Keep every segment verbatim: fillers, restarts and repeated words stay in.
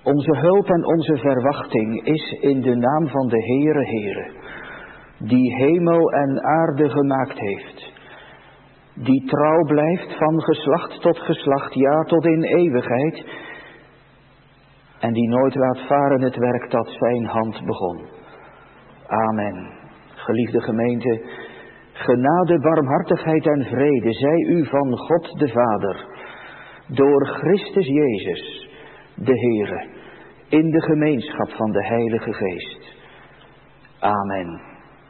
Onze hulp en onze verwachting is in de naam van de Heere Heere, die hemel en aarde gemaakt heeft, die trouw blijft van geslacht tot geslacht, ja tot in eeuwigheid, en die nooit laat varen het werk dat zijn hand begon. Amen. Geliefde gemeente, genade, barmhartigheid en vrede zij u van God de Vader, door Christus Jezus, de Heere, in de gemeenschap van de Heilige Geest. Amen.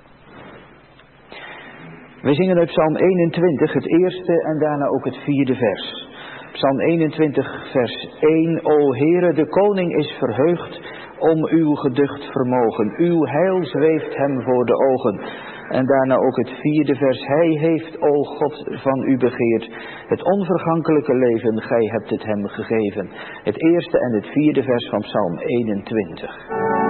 We zingen uit Psalm eenentwintig, het eerste en daarna ook het vierde vers. Psalm eenentwintig, vers één. O Heere, de koning is verheugd om uw geducht vermogen. Uw heil zweeft hem voor de ogen. En daarna ook het vierde vers. Hij heeft, o God, van u begeerd het onvergankelijke leven, gij hebt het hem gegeven. Het eerste en het vierde vers van Psalm eenentwintig.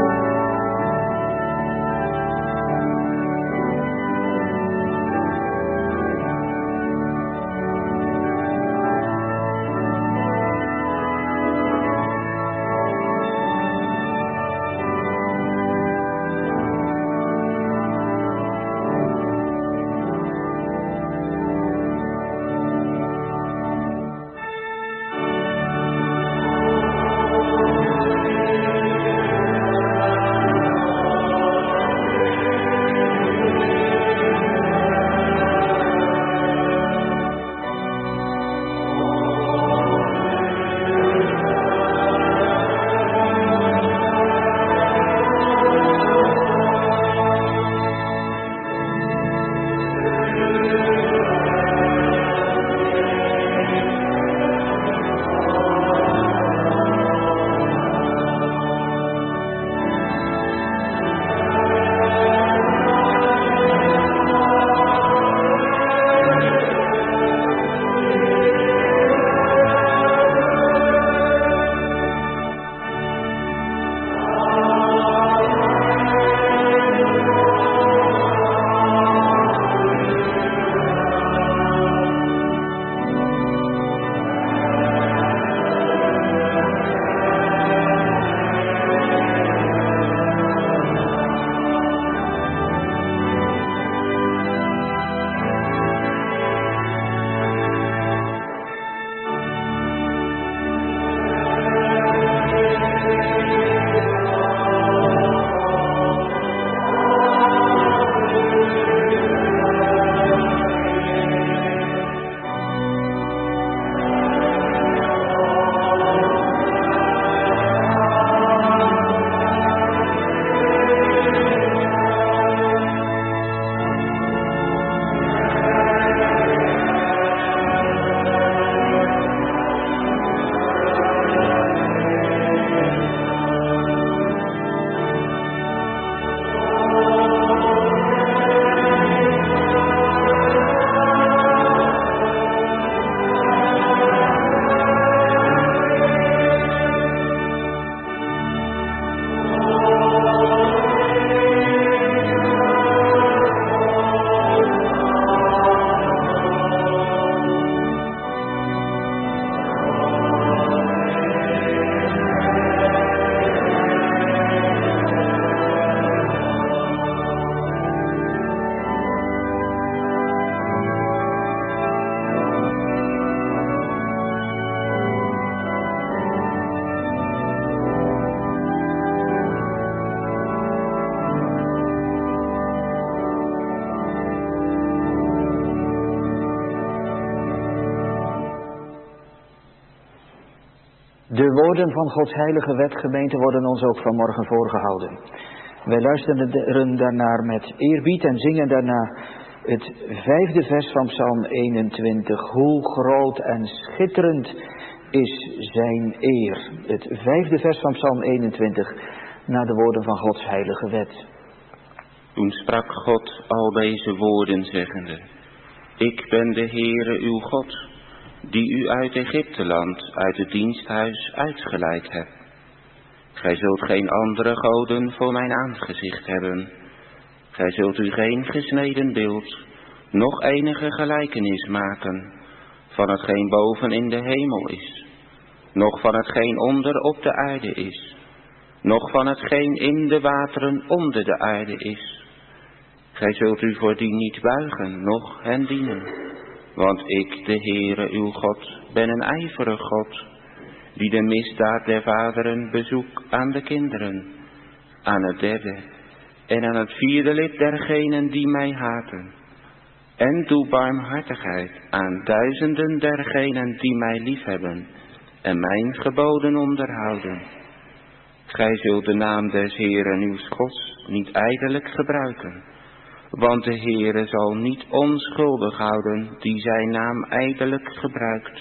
De woorden van Gods heilige wet, gemeente, worden ons ook vanmorgen voorgehouden. Wij luisteren daarnaar met eerbied en zingen daarna het vijfde vers van Psalm eenentwintig. Hoe groot en schitterend is zijn eer. Het vijfde vers van Psalm eenentwintig, naar de woorden van Gods heilige wet. Toen sprak God al deze woorden zeggende: Ik ben de Heere uw God, die u uit Egypteland, uit het diensthuis uitgeleid hebt. Gij zult geen andere goden voor mijn aangezicht hebben. Gij zult u geen gesneden beeld, noch enige gelijkenis maken van hetgeen boven in de hemel is, noch van hetgeen onder op de aarde is, noch van hetgeen in de wateren onder de aarde is. Gij zult u voor die niet buigen, noch hen dienen, want ik, de Heere uw God, ben een ijverig God, die de misdaad der vaderen bezoek aan de kinderen, aan het derde en aan het vierde lid dergenen die mij haten, en doe barmhartigheid aan duizenden dergenen die mij liefhebben en mijn geboden onderhouden. Gij zult de naam des Heeren uws Gods niet ijdelijk gebruiken, want de Heere zal niet onschuldig houden die zijn naam ijdelijk gebruikt.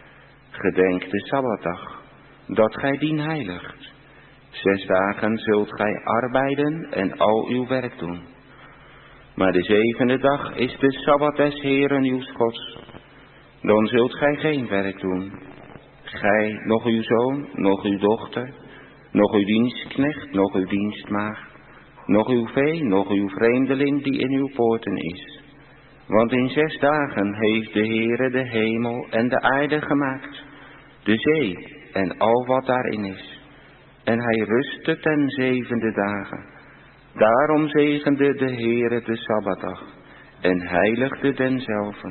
Gedenk de Sabbatdag, dat gij dien heiligt. Zes dagen zult gij arbeiden en al uw werk doen. Maar de zevende dag is de Sabbat des Heeren uws Gods. Dan zult gij geen werk doen. Gij, nog uw zoon, nog uw dochter, nog uw dienstknecht, nog uw dienstmaagd, nog uw vee, nog uw vreemdeling die in uw poorten is. Want in zes dagen heeft de Heere de hemel en de aarde gemaakt, de zee en al wat daarin is. En hij rustte ten zevende dagen. Daarom zegende de Heere de Sabbatdag en heiligde denzelven.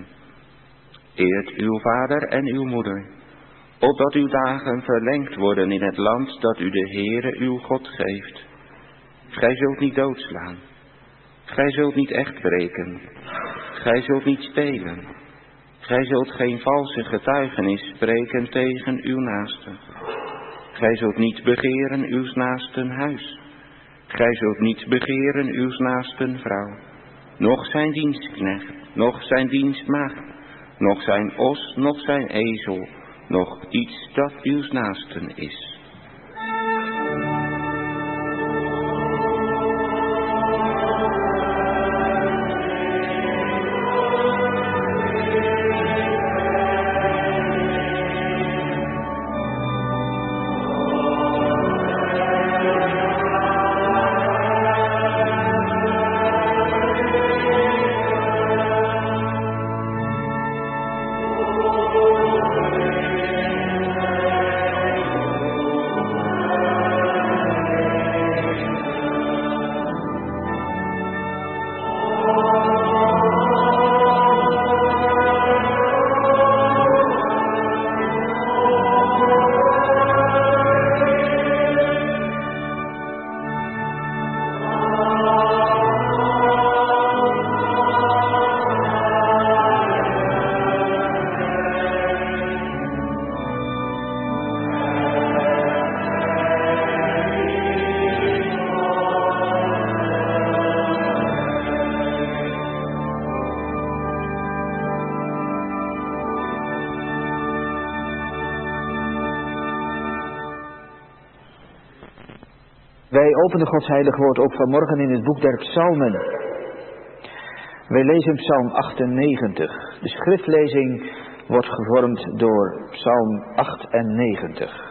Eert uw vader en uw moeder, opdat uw dagen verlengd worden in het land dat u de Heere uw God geeft. Gij zult niet doodslaan. Gij zult niet echt breken. Gij zult niet stelen. Gij zult geen valse getuigenis spreken tegen uw naaste. Gij zult niet begeren uws naasten huis. Gij zult niet begeren uws naasten vrouw, noch zijn dienstknecht, noch zijn dienstmaagd, noch zijn os, noch zijn ezel, noch iets dat uws naasten is. Wij openen Gods heilig woord ook vanmorgen in het boek der Psalmen. Wij lezen Psalm achtennegentig. De schriftlezing wordt gevormd door Psalm achtennegentig.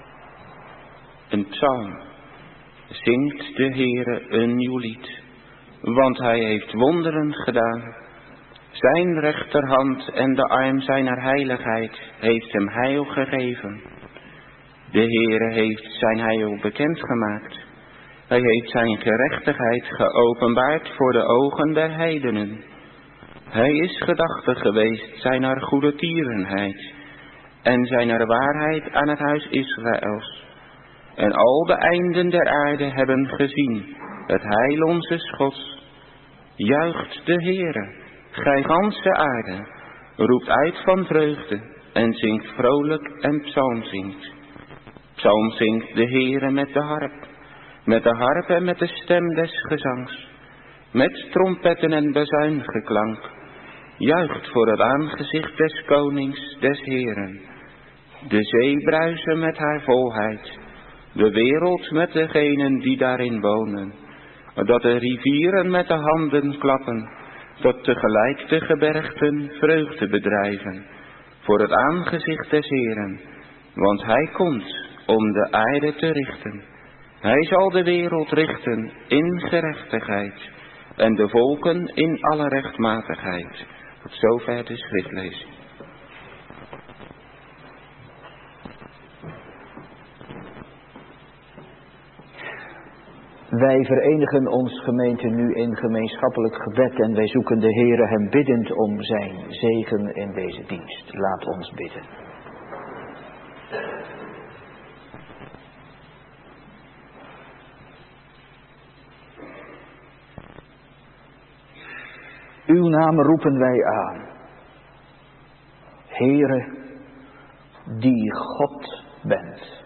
Een psalm. Zingt de Heere een nieuw lied, want hij heeft wonderen gedaan. Zijn rechterhand en de arm zijner heiligheid heeft hem heil gegeven. De Heere heeft zijn heil bekendgemaakt. Hij heeft zijn gerechtigheid geopenbaard voor de ogen der heidenen. Hij is gedachtig geweest zijner goede tierenheid en zijner waarheid aan het huis Israëls. En al de einden der aarde hebben gezien het heil onzes Gods. Juicht de Heere, gij ganse aarde, roept uit van vreugde en zingt vrolijk en psalm zingt. Psalm zingt de Heere met de harp, met de harp en met de stem des gezangs, met trompetten en bezuingeklank. Juicht voor het aangezicht des konings des Heeren. De zee bruisen met haar volheid, de wereld met degenen die daarin wonen. Dat de rivieren met de handen klappen, dat tegelijk de gebergten vreugde bedrijven. Voor het aangezicht des Heeren, want hij komt om de aarde te richten. Hij zal de wereld richten in gerechtigheid en de volken in alle rechtmatigheid. Tot zover de schriftlezing. Wij verenigen ons gemeente nu in gemeenschappelijk gebed en wij zoeken de Heere hem biddend om zijn zegen in deze dienst. Laat ons bidden. Uw naam roepen wij aan. Heere, die God bent.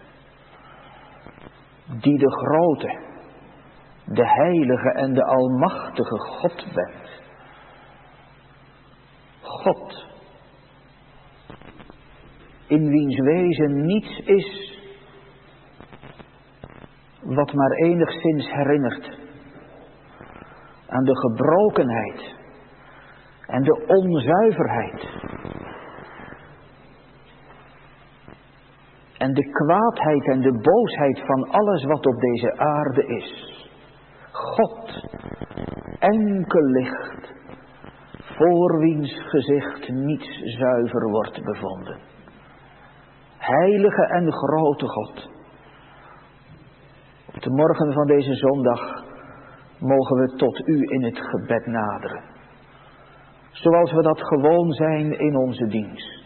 Die de grote, de heilige en de almachtige God bent. God, in wiens wezen niets is wat maar enigszins herinnert aan de gebrokenheid en de onzuiverheid en de kwaadheid en de boosheid van alles wat op deze aarde is. God, enkel licht, voor wiens gezicht niets zuiver wordt bevonden. Heilige en grote God, op de morgen van deze zondag mogen we tot u in het gebed naderen. Zoals we dat gewoon zijn in onze dienst.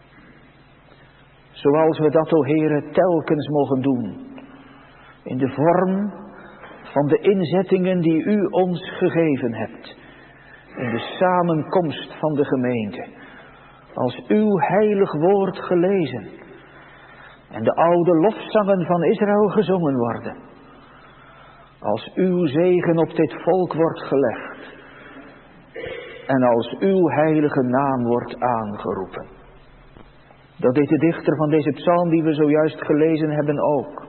Zoals we dat, o Heere, telkens mogen doen. In de vorm van de inzettingen die u ons gegeven hebt. In de samenkomst van de gemeente. Als uw heilig woord gelezen. En de oude lofzangen van Israël gezongen worden. Als uw zegen op dit volk wordt gelegd. En als uw heilige naam wordt aangeroepen. Dat deed de dichter van deze psalm die we zojuist gelezen hebben ook.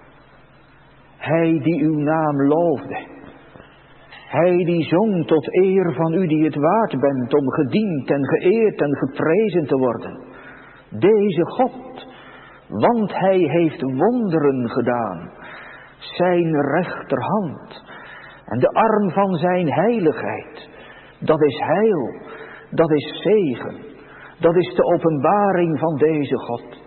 Hij die uw naam loofde. Hij die zong tot eer van u die het waard bent om gediend en geëerd en geprezen te worden. Deze God, want hij heeft wonderen gedaan. Zijn rechterhand en de arm van zijn heiligheid. Dat is heil, dat is zegen, dat is de openbaring van deze God.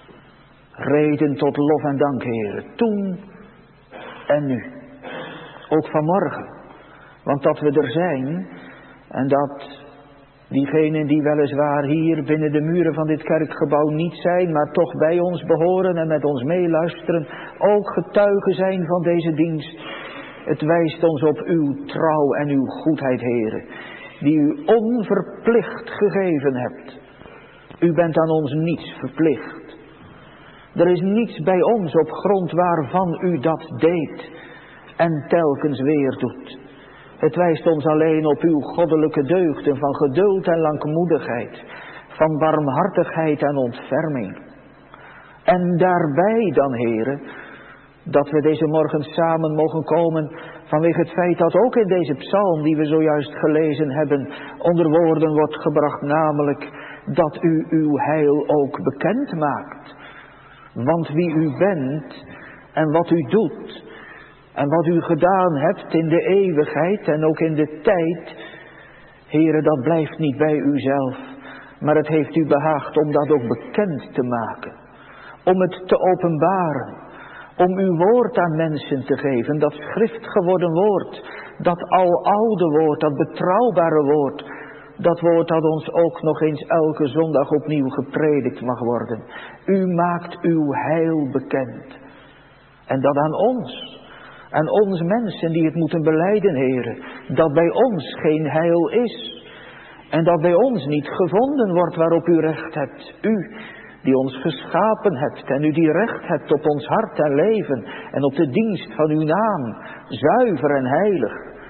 Reden tot lof en dank, Heere, toen en nu. Ook vanmorgen, want dat we er zijn en dat diegenen die weliswaar hier binnen de muren van dit kerkgebouw niet zijn, maar toch bij ons behoren en met ons meeluisteren, ook getuigen zijn van deze dienst. Het wijst ons op uw trouw en uw goedheid, Heere, die u onverplicht gegeven hebt. U bent aan ons niets verplicht. Er is niets bij ons op grond waarvan u dat deed en telkens weer doet. Het wijst ons alleen op uw goddelijke deugden van geduld en langmoedigheid, van barmhartigheid en ontferming. En daarbij dan, Heere, dat we deze morgen samen mogen komen vanwege het feit dat ook in deze psalm die we zojuist gelezen hebben onder woorden wordt gebracht, namelijk dat u uw heil ook bekend maakt. Want wie u bent en wat u doet en wat u gedaan hebt in de eeuwigheid en ook in de tijd, Heere, dat blijft niet bij uzelf, maar het heeft u behaagd om dat ook bekend te maken, om het te openbaren. Om uw woord aan mensen te geven, dat schrift geworden woord, dat aloude woord, dat betrouwbare woord, dat woord dat ons ook nog eens elke zondag opnieuw gepredikt mag worden. U maakt uw heil bekend. En dat aan ons, aan ons mensen die het moeten belijden, Heere, dat bij ons geen heil is. En dat bij ons niet gevonden wordt waarop u recht hebt. U, die ons geschapen hebt en u die recht hebt op ons hart en leven en op de dienst van uw naam, zuiver en heilig.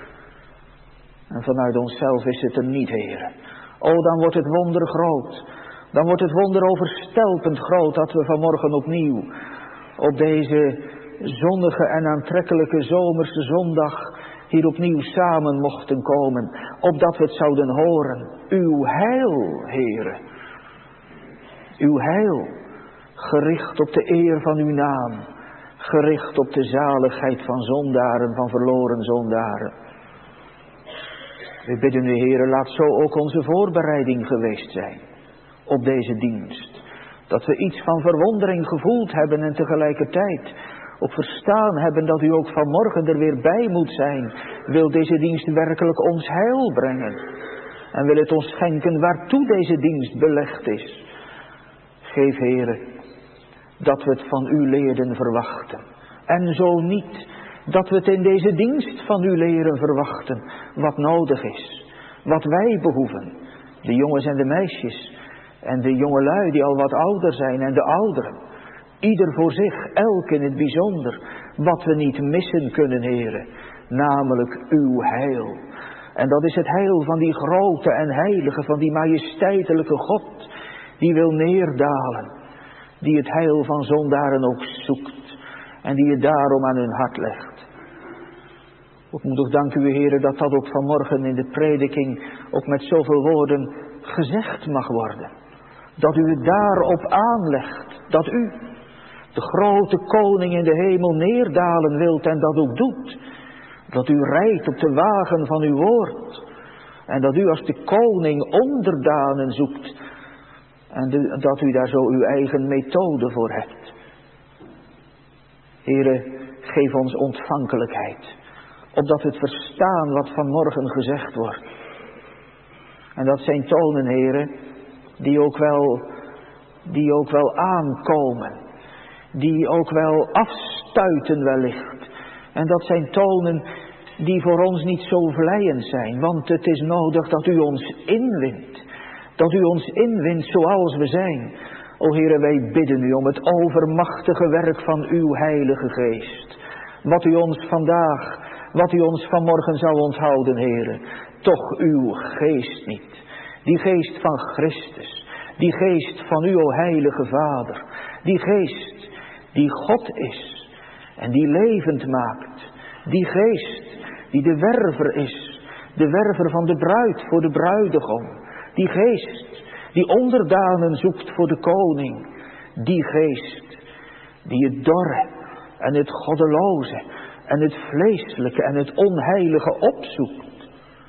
En vanuit onszelf is het er niet, Heere. O, dan wordt het wonder groot. Dan wordt het wonder overstelpend groot dat we vanmorgen opnieuw op deze zonnige en aantrekkelijke zomerse zondag hier opnieuw samen mochten komen, opdat we het zouden horen. Uw heil, Heere. Uw heil, gericht op de eer van uw naam, gericht op de zaligheid van zondaren, van verloren zondaren. We bidden u, Heere, laat zo ook onze voorbereiding geweest zijn op deze dienst. Dat we iets van verwondering gevoeld hebben en tegelijkertijd ook verstaan hebben dat u ook vanmorgen er weer bij moet zijn, wil deze dienst werkelijk ons heil brengen. En wil het ons schenken waartoe deze dienst belegd is. Geef, Heere, dat we het van u leren verwachten. En zo niet, dat we het in deze dienst van u leren verwachten, wat nodig is, wat wij behoeven. De jongens en de meisjes, en de jongelui die al wat ouder zijn, en de ouderen. Ieder voor zich, elk in het bijzonder, wat we niet missen kunnen, Heere, namelijk uw heil. En dat is het heil van die grote en heilige, van die majesteitelijke God, die wil neerdalen, die het heil van zondaren ook zoekt, en die het daarom aan hun hart legt. Ik moet ook danken u, Heere, dat dat ook vanmorgen in de prediking ook met zoveel woorden gezegd mag worden. Dat u het daarop aanlegt, dat u, de grote koning in de hemel, neerdalen wilt en dat ook doet. Dat u rijdt op de wagen van uw woord. En dat u als de koning onderdanen zoekt. En de, dat u daar zo uw eigen methode voor hebt. Heere, geef ons ontvankelijkheid. Opdat we het verstaan wat vanmorgen gezegd wordt. En dat zijn tonen, Heere, die ook wel, die ook wel aankomen. Die ook wel afstuiten wellicht. En dat zijn tonen die voor ons niet zo vleiend zijn. Want het is nodig dat u ons inwint. Dat u ons inwint zoals we zijn. O Heere, wij bidden u om het overmachtige werk van uw Heilige Geest. Wat u ons vandaag, wat u ons vanmorgen zou onthouden, Heere. Toch uw geest niet. Die geest van Christus. Die geest van u, o Heilige Vader. Die geest die God is. En die levend maakt. Die geest die de werver is. De werver van de bruid voor de bruidegom. Die geest die onderdanen zoekt voor de koning. Die geest die het dorre en het goddeloze en het vleeselijke en het onheilige opzoekt.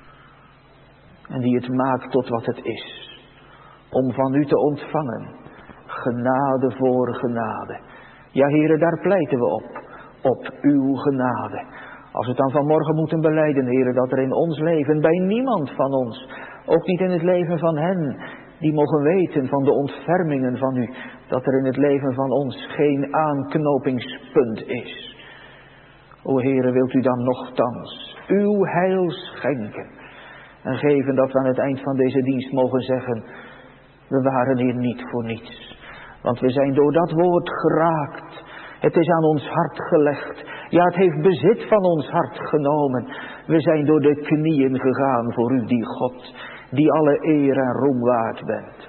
En die het maakt tot wat het is. Om van u te ontvangen. Genade voor genade. Ja, Heere, daar pleiten we op. Op uw genade. Als we het dan vanmorgen moeten belijden, Heere, dat er in ons leven, bij niemand van ons, ook niet in het leven van hen, die mogen weten van de ontfermingen van u, dat er in het leven van ons geen aanknopingspunt is. O Heere, wilt u dan nochtans uw heil schenken en geven dat we aan het eind van deze dienst mogen zeggen, we waren hier niet voor niets. Want we zijn door dat woord geraakt. Het is aan ons hart gelegd. Ja, het heeft bezit van ons hart genomen. We zijn door de knieën gegaan voor u, die God, die alle eer en roem waard bent.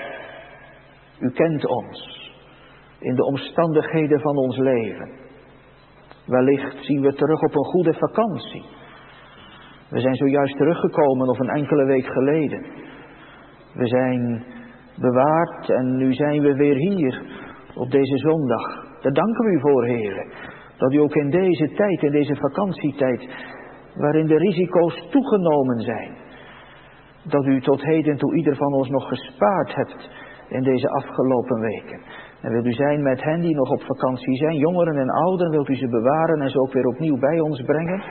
U kent ons in de omstandigheden van ons leven. Wellicht zien we terug op een goede vakantie. We zijn zojuist teruggekomen of een enkele week geleden. We zijn bewaard en nu zijn we weer hier op deze zondag. Daar danken we u voor, Heere. Dat u ook in deze tijd, in deze vakantietijd, waarin de risico's toegenomen zijn, dat u tot heden toe ieder van ons nog gespaard hebt in deze afgelopen weken. En wilt u zijn met hen die nog op vakantie zijn, jongeren en ouderen, wilt u ze bewaren en ze ook weer opnieuw bij ons brengen.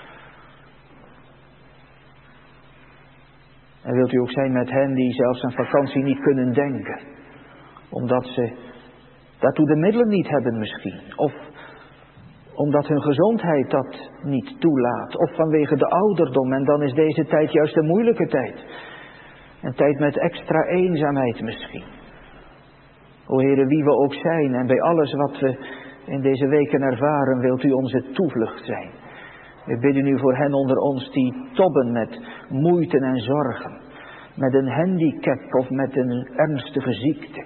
En wilt u ook zijn met hen die zelfs aan vakantie niet kunnen denken. Omdat ze daartoe de middelen niet hebben misschien. Of omdat hun gezondheid dat niet toelaat. Of vanwege de ouderdom. En dan is deze tijd juist een moeilijke tijd. Een tijd met extra eenzaamheid misschien. O Heere, wie we ook zijn en bij alles wat we in deze weken ervaren, wilt u onze toevlucht zijn. We bidden u voor hen onder ons die tobben met moeite en zorgen. Met een handicap of met een ernstige ziekte.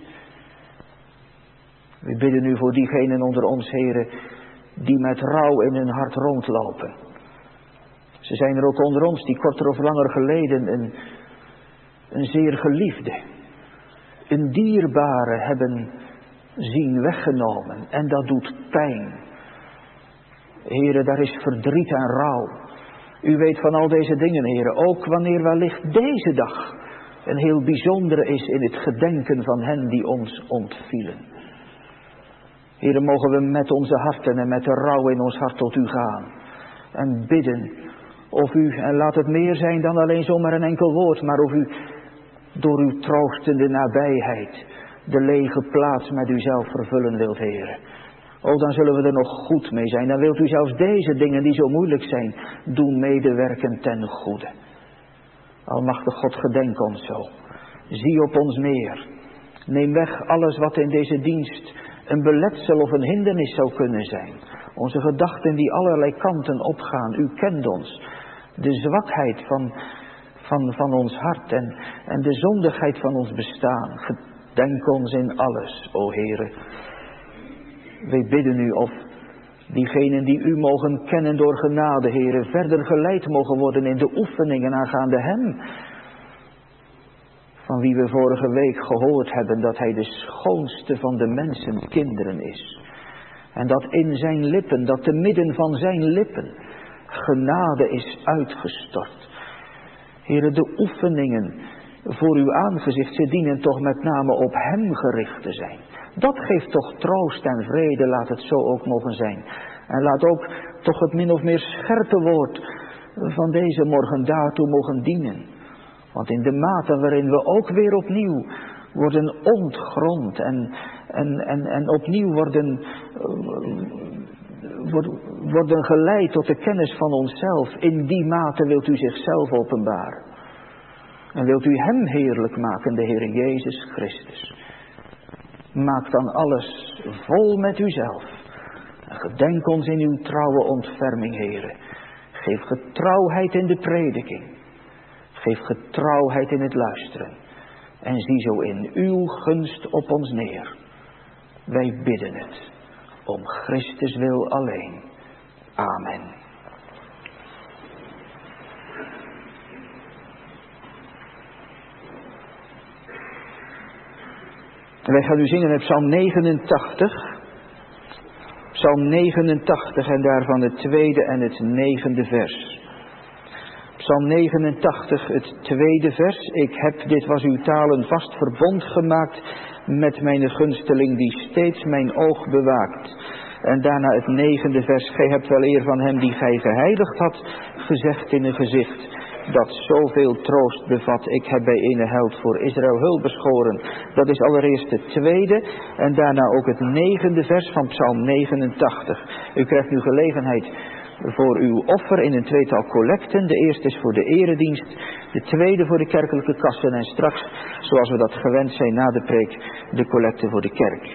We bidden u voor diegenen onder ons, Heere, die met rouw in hun hart rondlopen. Ze zijn er ook onder ons die korter of langer geleden een, een zeer geliefde, een dierbare hebben zien weggenomen. En dat doet pijn. Heere, daar is verdriet en rouw. U weet van al deze dingen, Heere, ook wanneer wellicht deze dag een heel bijzondere is in het gedenken van hen die ons ontvielen. Heere, mogen we met onze harten en met de rouw in ons hart tot u gaan. En bidden of u, en laat het meer zijn dan alleen zomaar een enkel woord, maar of u door uw troostende nabijheid de lege plaats met uzelf vervullen wilt, Heere. O, dan zullen we er nog goed mee zijn. Dan wilt u zelfs deze dingen die zo moeilijk zijn, doen medewerken ten goede. Almachtig God, gedenk ons zo. Zie op ons neer. Neem weg alles wat in deze dienst een beletsel of een hindernis zou kunnen zijn. Onze gedachten die allerlei kanten opgaan. U kent ons. De zwakheid van, van, van ons hart en, en de zondigheid van ons bestaan. Gedenk ons in alles, o Heere. Wij bidden u of diegenen die u mogen kennen door genade, Heere, verder geleid mogen worden in de oefeningen aangaande hem. Van wie we vorige week gehoord hebben dat hij de schoonste van de mensen kinderen is. En dat in zijn lippen, dat te midden van zijn lippen, genade is uitgestort. Heere, de oefeningen voor uw aangezicht, ze dienen toch met name op hem gericht te zijn. Dat geeft toch troost en vrede, laat het zo ook mogen zijn. En laat ook toch het min of meer scherpe woord van deze morgen daartoe mogen dienen. Want in de mate waarin we ook weer opnieuw worden ontgrond en, en, en, en opnieuw worden, worden geleid tot de kennis van onszelf, in die mate wilt u zichzelf openbaren. En wilt u hem heerlijk maken, de Heer Jezus Christus. Maak dan alles vol met uzelf. En gedenk ons in uw trouwe ontferming, Heere. Geef getrouwheid in de prediking. Geef getrouwheid in het luisteren. En zie zo in uw gunst op ons neer. Wij bidden het. Om Christus wil alleen. Amen. En wij gaan nu zingen met Psalm negenentachtig. Psalm negenentachtig en daarvan het tweede en het negende vers. Psalm negenentachtig, het tweede vers. Ik heb, dit was uw talen, vast verbond gemaakt met mijn gunsteling die steeds mijn oog bewaakt. En daarna het negende vers. Gij hebt wel eer van hem die gij geheiligd had, gezegd in een gezicht dat zoveel troost bevat. Ik heb bij ene held voor Israël hulp beschoren. Dat is allereerst het tweede en daarna ook het negende vers van Psalm negenentachtig. U krijgt nu gelegenheid voor uw offer in een tweetal collecten. De eerste is voor de eredienst, de tweede voor de kerkelijke kassen en straks, zoals we dat gewend zijn na de preek, de collecte voor de kerk.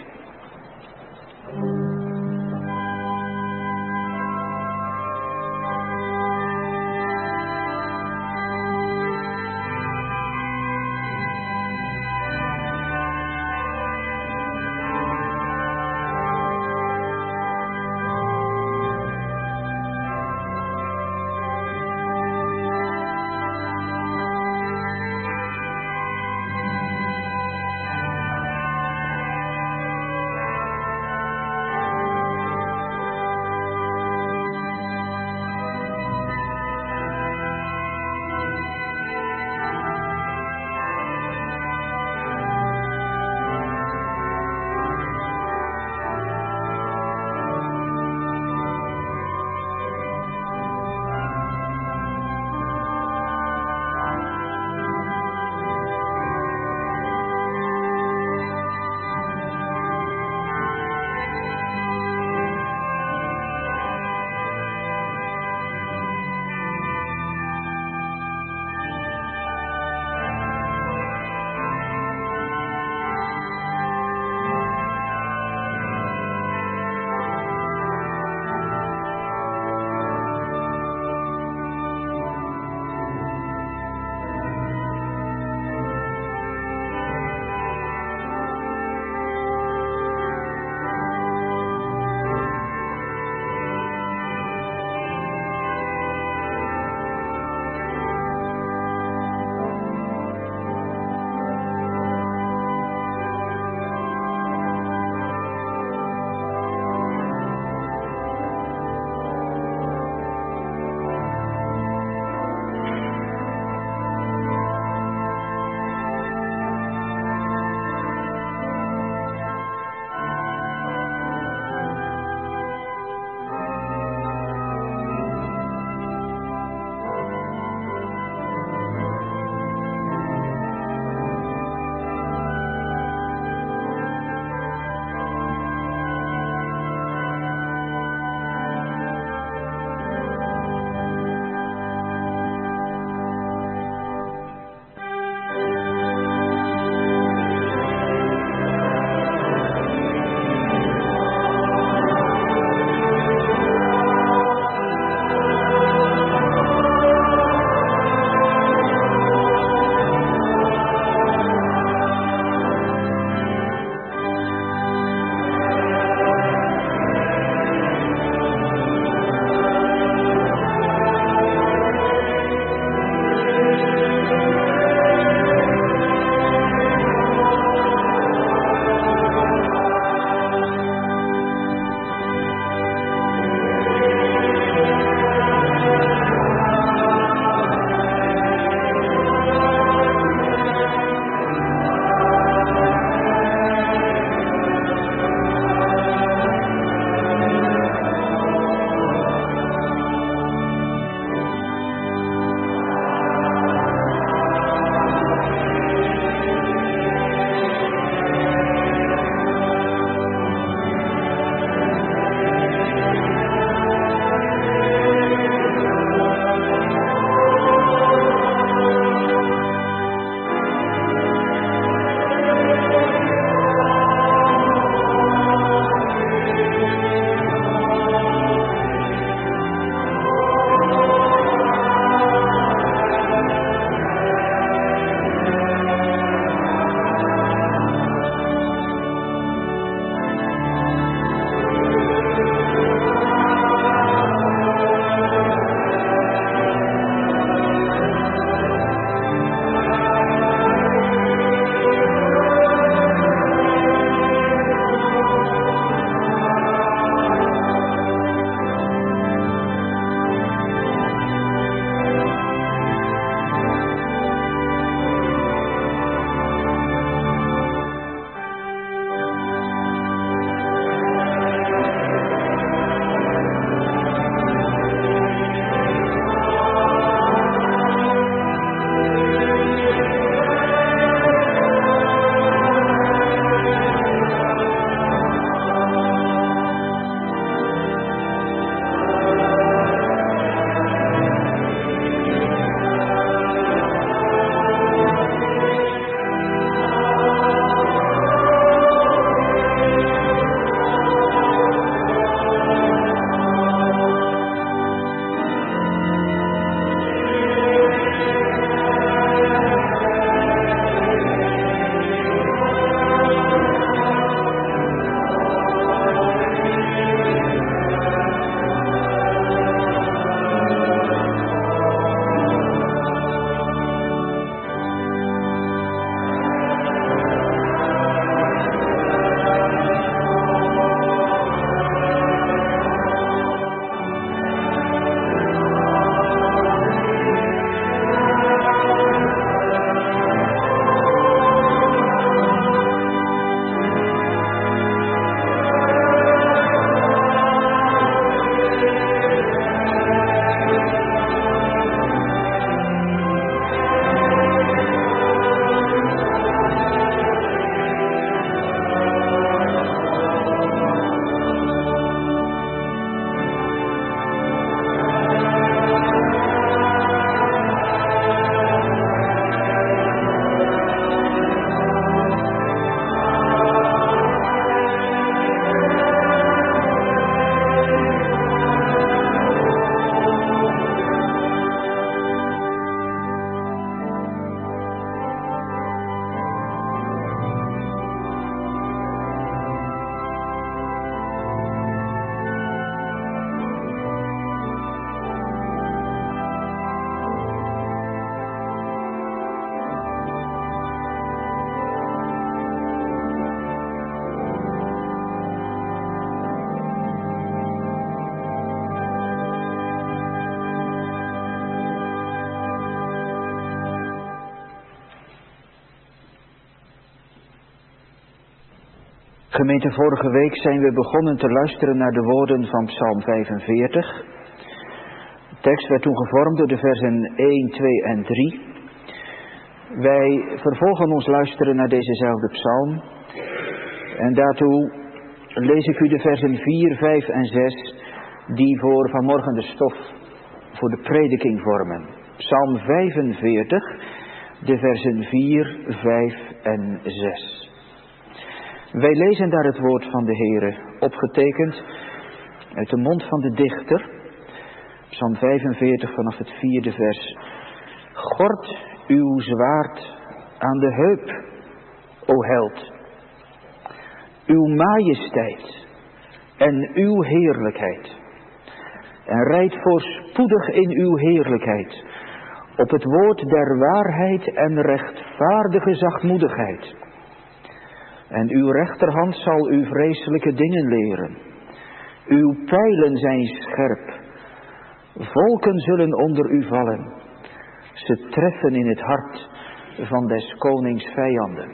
Gemeente, vorige week zijn we begonnen te luisteren naar de woorden van Psalm vijfenveertig. De tekst werd toen gevormd door de versen één, twee en drie. Wij vervolgen ons luisteren naar dezezelfde psalm. En daartoe lees ik u de versen vier, vijf en zes, die voor vanmorgen de stof voor de prediking vormen. Psalm vijfenveertig, de versen vier, vijf en zes. Wij lezen daar het woord van de Heere, opgetekend uit de mond van de dichter. Psalm vijfenveertig vanaf het vierde vers. Gord uw zwaard aan de heup, o held. Uw majesteit en uw heerlijkheid. En rijd voorspoedig in uw heerlijkheid, op het woord der waarheid en rechtvaardige zachtmoedigheid. En uw rechterhand zal u vreselijke dingen leren. Uw pijlen zijn scherp. Volken zullen onder u vallen. Ze treffen in het hart van des konings vijanden.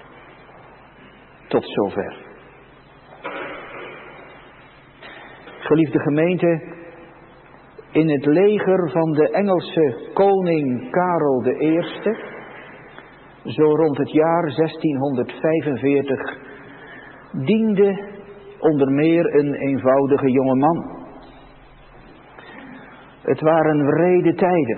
Tot zover. Geliefde gemeente, in het leger van de Engelse koning Karel de Eerste, zo rond het jaar zestienhonderdvijfenveertig, diende onder meer een eenvoudige jongeman. Het waren wrede tijden.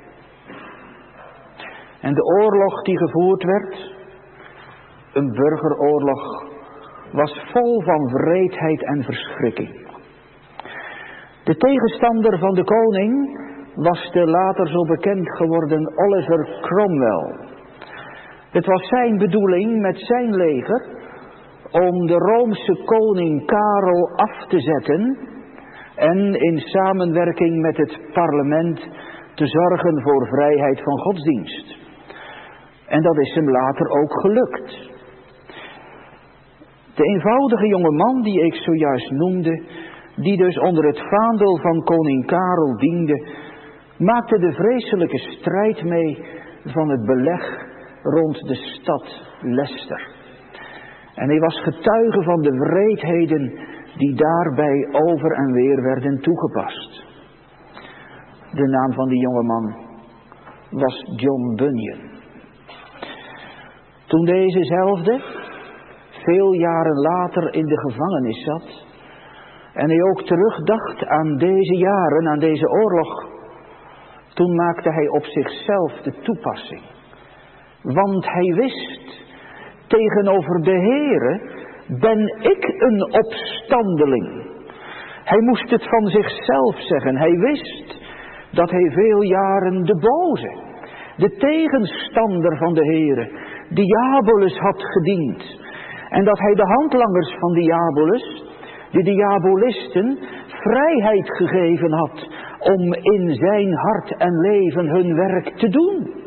En de oorlog die gevoerd werd, een burgeroorlog, was vol van wreedheid en verschrikking. De tegenstander van de koning was de later zo bekend geworden Oliver Cromwell. Het was zijn bedoeling met zijn leger om de Roomse koning Karel af te zetten en in samenwerking met het parlement te zorgen voor vrijheid van godsdienst. En dat is hem later ook gelukt. De eenvoudige jonge man die ik zojuist noemde, die dus onder het vaandel van koning Karel diende, maakte de vreselijke strijd mee van het beleg rond de stad Leicester. En hij was getuige van de wreedheden die daarbij over en weer werden toegepast. De naam van die jonge man was John Bunyan. Toen dezezelfde veel jaren later in de gevangenis zat en hij ook terugdacht aan deze jaren, aan deze oorlog, toen maakte hij op zichzelf de toepassing. Want hij wist, tegenover de Heere ben ik een opstandeling. Hij moest het van zichzelf zeggen. Hij wist dat hij veel jaren de boze, de tegenstander van de Heere, Diabolus had gediend. En dat hij de handlangers van Diabolus, de diabolisten, vrijheid gegeven had om in zijn hart en leven hun werk te doen.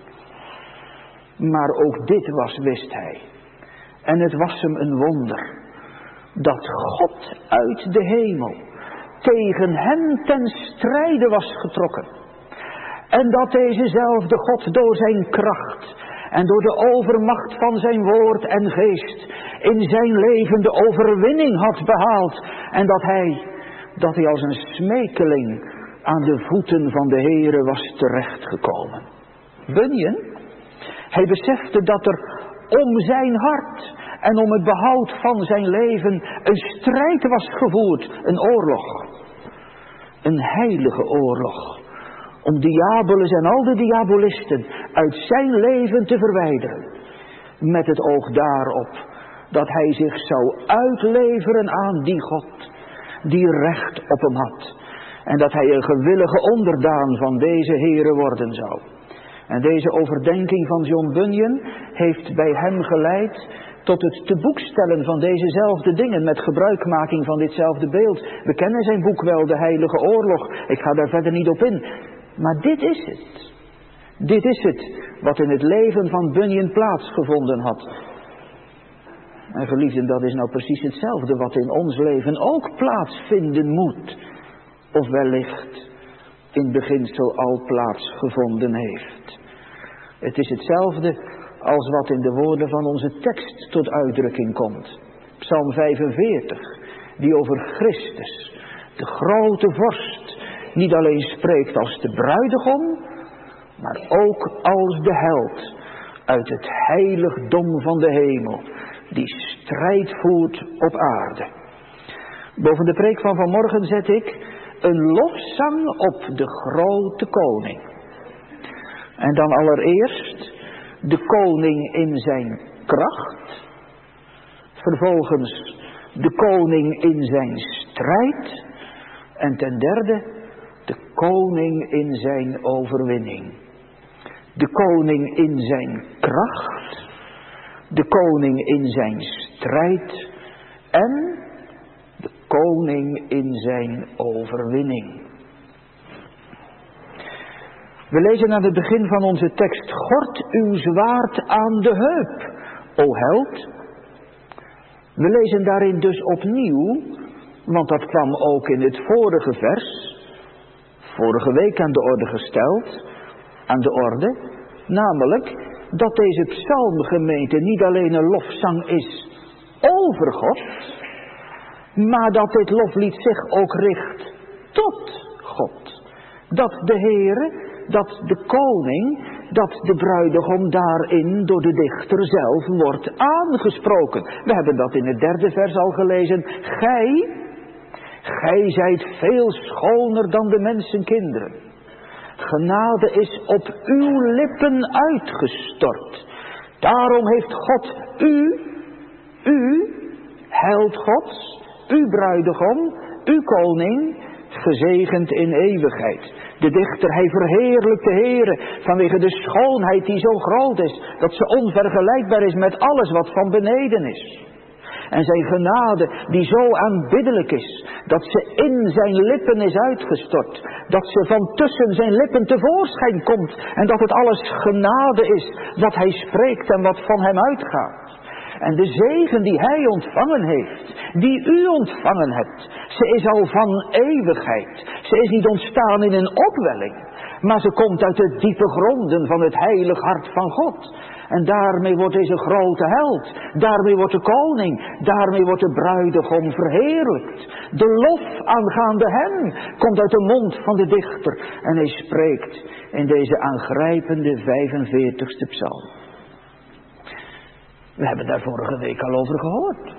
Maar ook dit was, wist hij. En het was hem een wonder dat God uit de hemel tegen hem ten strijde was getrokken. En dat dezezelfde God door zijn kracht en door de overmacht van zijn woord en geest in zijn leven de overwinning had behaald. En dat hij, dat hij als een smeekeling aan de voeten van de Heere was terechtgekomen. Bunyan, hij besefte dat er om zijn hart en om het behoud van zijn leven een strijd was gevoerd, een oorlog. Een heilige oorlog. Om Diabolus en al de diabolisten uit zijn leven te verwijderen. Met het oog daarop dat hij zich zou uitleveren aan die God die recht op hem had. En dat hij een gewillige onderdaan van deze Heere worden zou. En deze overdenking van John Bunyan heeft bij hem geleid tot het te boek stellen van dezezelfde dingen met gebruikmaking van ditzelfde beeld. We kennen zijn boek wel, De Heilige Oorlog. Ik ga daar verder niet op in. Maar dit is het. Dit is het wat in het leven van Bunyan plaatsgevonden had. En geliefden, dat is nou precies hetzelfde wat in ons leven ook plaatsvinden moet. Of wellicht in beginsel al plaatsgevonden heeft. Het is hetzelfde als wat in de woorden van onze tekst tot uitdrukking komt. Psalm vijfenveertig, die over Christus, de grote vorst, niet alleen spreekt als de bruidegom, maar ook als de held uit het heiligdom van de hemel, die strijd voert op aarde. Boven de preek van vanmorgen zet ik een lofzang op de grote koning. En dan allereerst de koning in zijn kracht. Vervolgens de koning in zijn strijd. En ten derde de koning in zijn overwinning. De koning in zijn kracht. De koning in zijn strijd. En de koning in zijn overwinning. We lezen aan het begin van onze tekst: Gord uw zwaard aan de heup, o held. We lezen daarin dus opnieuw, want dat kwam ook in het vorige vers, vorige week aan de orde gesteld, aan de orde, namelijk dat deze psalmgemeente niet alleen een lofzang is over God, maar dat dit loflied zich ook richt tot God. Dat de Heere, dat de koning, dat de bruidegom daarin door de dichter zelf wordt aangesproken. We hebben dat in het derde vers al gelezen. Gij, gij zijt veel schoner dan de mensenkinderen. Genade is op uw lippen uitgestort. Daarom heeft God u, u, held Gods, uw bruidegom, uw koning, gezegend in eeuwigheid. De dichter, hij verheerlijkt de Heere vanwege de schoonheid die zo groot is, dat ze onvergelijkbaar is met alles wat van beneden is. En zijn genade die zo aanbiddelijk is, dat ze in zijn lippen is uitgestort. Dat ze van tussen zijn lippen tevoorschijn komt en dat het alles genade is wat hij spreekt en wat van hem uitgaat. En de zegen die hij ontvangen heeft, die u ontvangen hebt, ze is al van eeuwigheid. Ze is niet ontstaan in een opwelling, maar ze komt uit de diepe gronden van het heilig hart van God. En daarmee wordt deze grote held, daarmee wordt de koning, daarmee wordt de bruidegom verheerlijkt. De lof aangaande hem komt uit de mond van de dichter en hij spreekt in deze aangrijpende vijfenveertigste psalm. We hebben daar vorige week al over gehoord.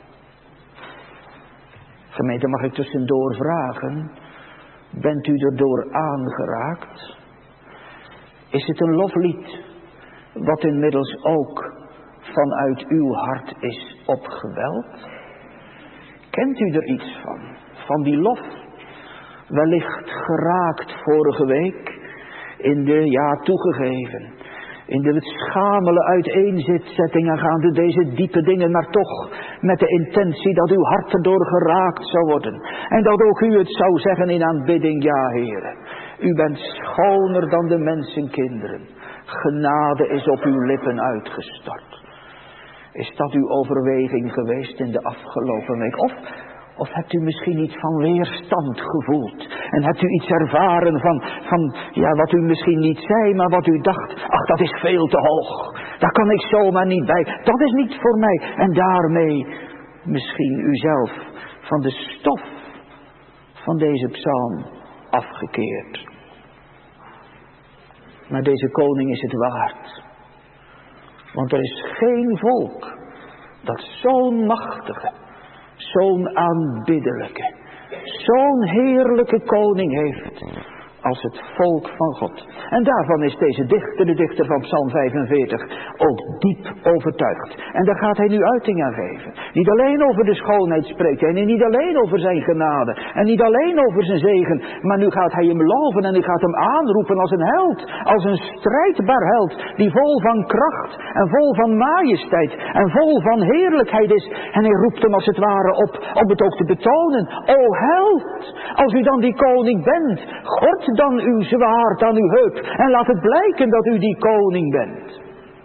Gemeente, mag ik tussendoor vragen, bent u erdoor aangeraakt? Is het een loflied wat inmiddels ook vanuit uw hart is opgeweld? Kent u er iets van, van die lof? Wellicht geraakt vorige week in de, ja toegegeven, in de schamele uiteenzetting aangaande deze diepe dingen, maar toch met de intentie dat uw hart erdoor geraakt zou worden. En dat ook u het zou zeggen in aanbidding, ja Heere, u bent schoner dan de mensenkinderen. Genade is op uw lippen uitgestort. Is dat uw overweging geweest in de afgelopen week? Of, of hebt u misschien iets van weerstand gevoeld? En hebt u iets ervaren van, van ja, wat u misschien niet zei, maar wat u dacht, ach, dat is veel te hoog. Daar kan ik zomaar niet bij. Dat is niet voor mij. En daarmee misschien uzelf van de stof van deze psalm afgekeerd. Maar deze koning is het waard. Want er is geen volk dat zo'n machtige, zo'n aanbiddelijke, zo'n heerlijke koning heeft als het volk van God. En daarvan is deze dichter, de dichter van Psalm vijfenveertig, ook diep overtuigd. En daar gaat hij nu uiting aan geven. Niet alleen over de schoonheid spreekt hij, en niet alleen over zijn genade, en niet alleen over zijn zegen, maar nu gaat hij hem loven en hij gaat hem aanroepen als een held, als een strijdbaar held, die vol van kracht en vol van majesteit en vol van heerlijkheid is. En hij roept hem als het ware op, om het ook te betonen. O held, als u dan die koning bent, gord dan uw zwaard aan uw heup en laat het blijken dat u die koning bent.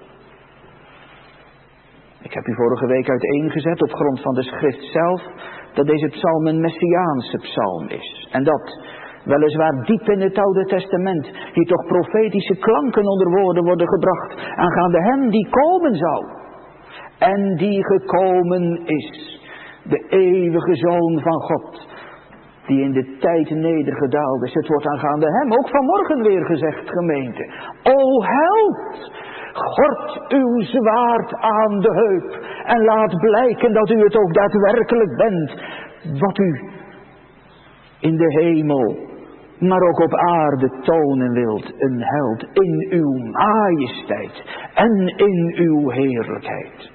Ik heb u vorige week uiteengezet op grond van de schrift zelf dat deze psalm een messiaanse psalm is. En dat weliswaar diep in het Oude Testament hier toch profetische klanken onder woorden worden gebracht aangaande hem die komen zou. En die gekomen is. de eeuwige Zoon van God, die in de tijd nedergedaald is. Het wordt aangaande hem ook vanmorgen weer gezegd, gemeente. O held, gort uw zwaard aan de heup en laat blijken dat u het ook daadwerkelijk bent, wat u in de hemel, maar ook op aarde tonen wilt. Een held in uw majesteit en in uw heerlijkheid.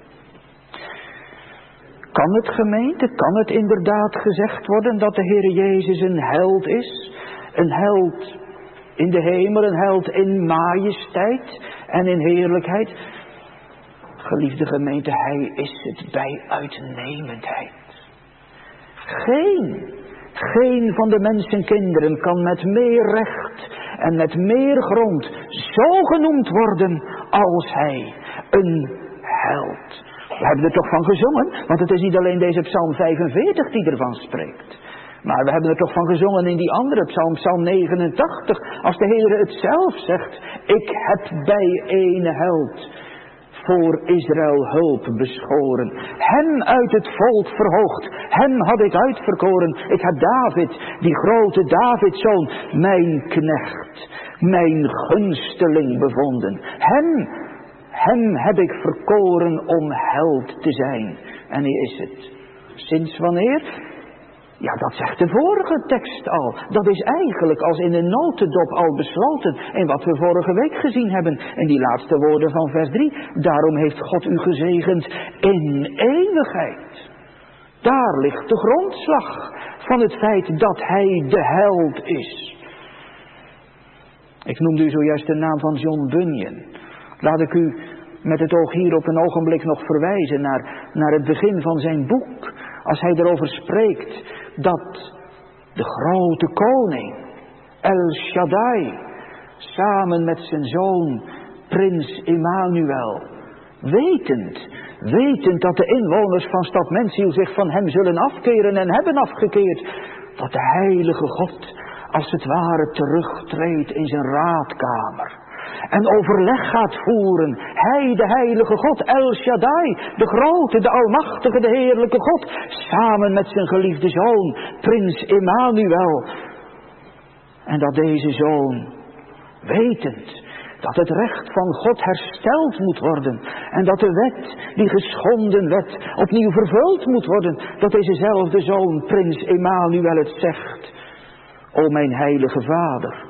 Kan het, gemeente, kan het inderdaad gezegd worden dat de Heer Jezus een held is? Een held in de hemel, een held in majesteit en in heerlijkheid? Geliefde gemeente, hij is het bij uitnemendheid. Geen, geen van de mensenkinderen kan met meer recht en met meer grond zo genoemd worden als hij, een held. We hebben er toch van gezongen, want het is niet alleen deze Psalm vijfenveertig die ervan spreekt. Maar we hebben er toch van gezongen in die andere Psalm, Psalm negenentachtig, als de Heer het zelf zegt: ik heb bij een held voor Israël hulp beschoren. Hem uit het volk verhoogd, hem had ik uitverkoren. Ik heb David, die grote Davidzoon, mijn knecht, mijn gunsteling bevonden. Hem, hem heb ik verkoren om held te zijn. En hij is het. Sinds wanneer? Ja, dat zegt de vorige tekst al. Dat is eigenlijk als in een notendop al besloten. En wat we vorige week gezien hebben. In die laatste woorden van vers drie. Daarom heeft God u gezegend in eeuwigheid. Daar ligt de grondslag van het feit dat hij de held is. Ik noemde u zojuist de naam van John Bunyan. Laat ik u met het oog hier op een ogenblik nog verwijzen naar, naar het begin van zijn boek. Als hij erover spreekt dat de grote koning, El Shaddai, samen met zijn zoon, prins Emmanuel, wetend, wetend dat de inwoners van stad Mensiel zich van hem zullen afkeren en hebben afgekeerd, dat de heilige God als het ware terugtreedt in zijn raadkamer. En overleg gaat voeren. Hij, de heilige God, El Shaddai, de grote, de almachtige, de heerlijke God, samen met zijn geliefde zoon, prins Emmanuel. En dat deze zoon, wetend dat het recht van God hersteld moet worden, en dat de wet, die geschonden wet, opnieuw vervuld moet worden, dat dezezelfde zoon, prins Emmanuel, het zegt: O mijn heilige vader,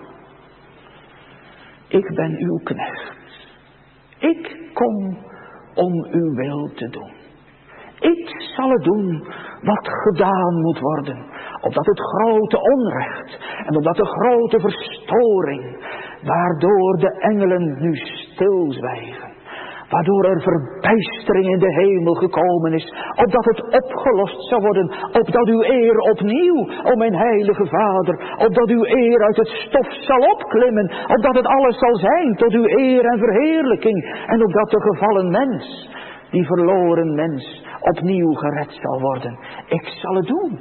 ik ben uw knecht. Ik kom om uw wil te doen. Ik zal het doen wat gedaan moet worden, opdat het grote onrecht en opdat de grote verstoring, waardoor de engelen nu stilzwijgen, waardoor er verbijstering in de hemel gekomen is, opdat het opgelost zou worden, opdat uw eer opnieuw, o mijn heilige vader, opdat uw eer uit het stof zal opklimmen, opdat het alles zal zijn tot uw eer en verheerlijking, en opdat de gevallen mens, die verloren mens, opnieuw gered zal worden. Ik zal het doen.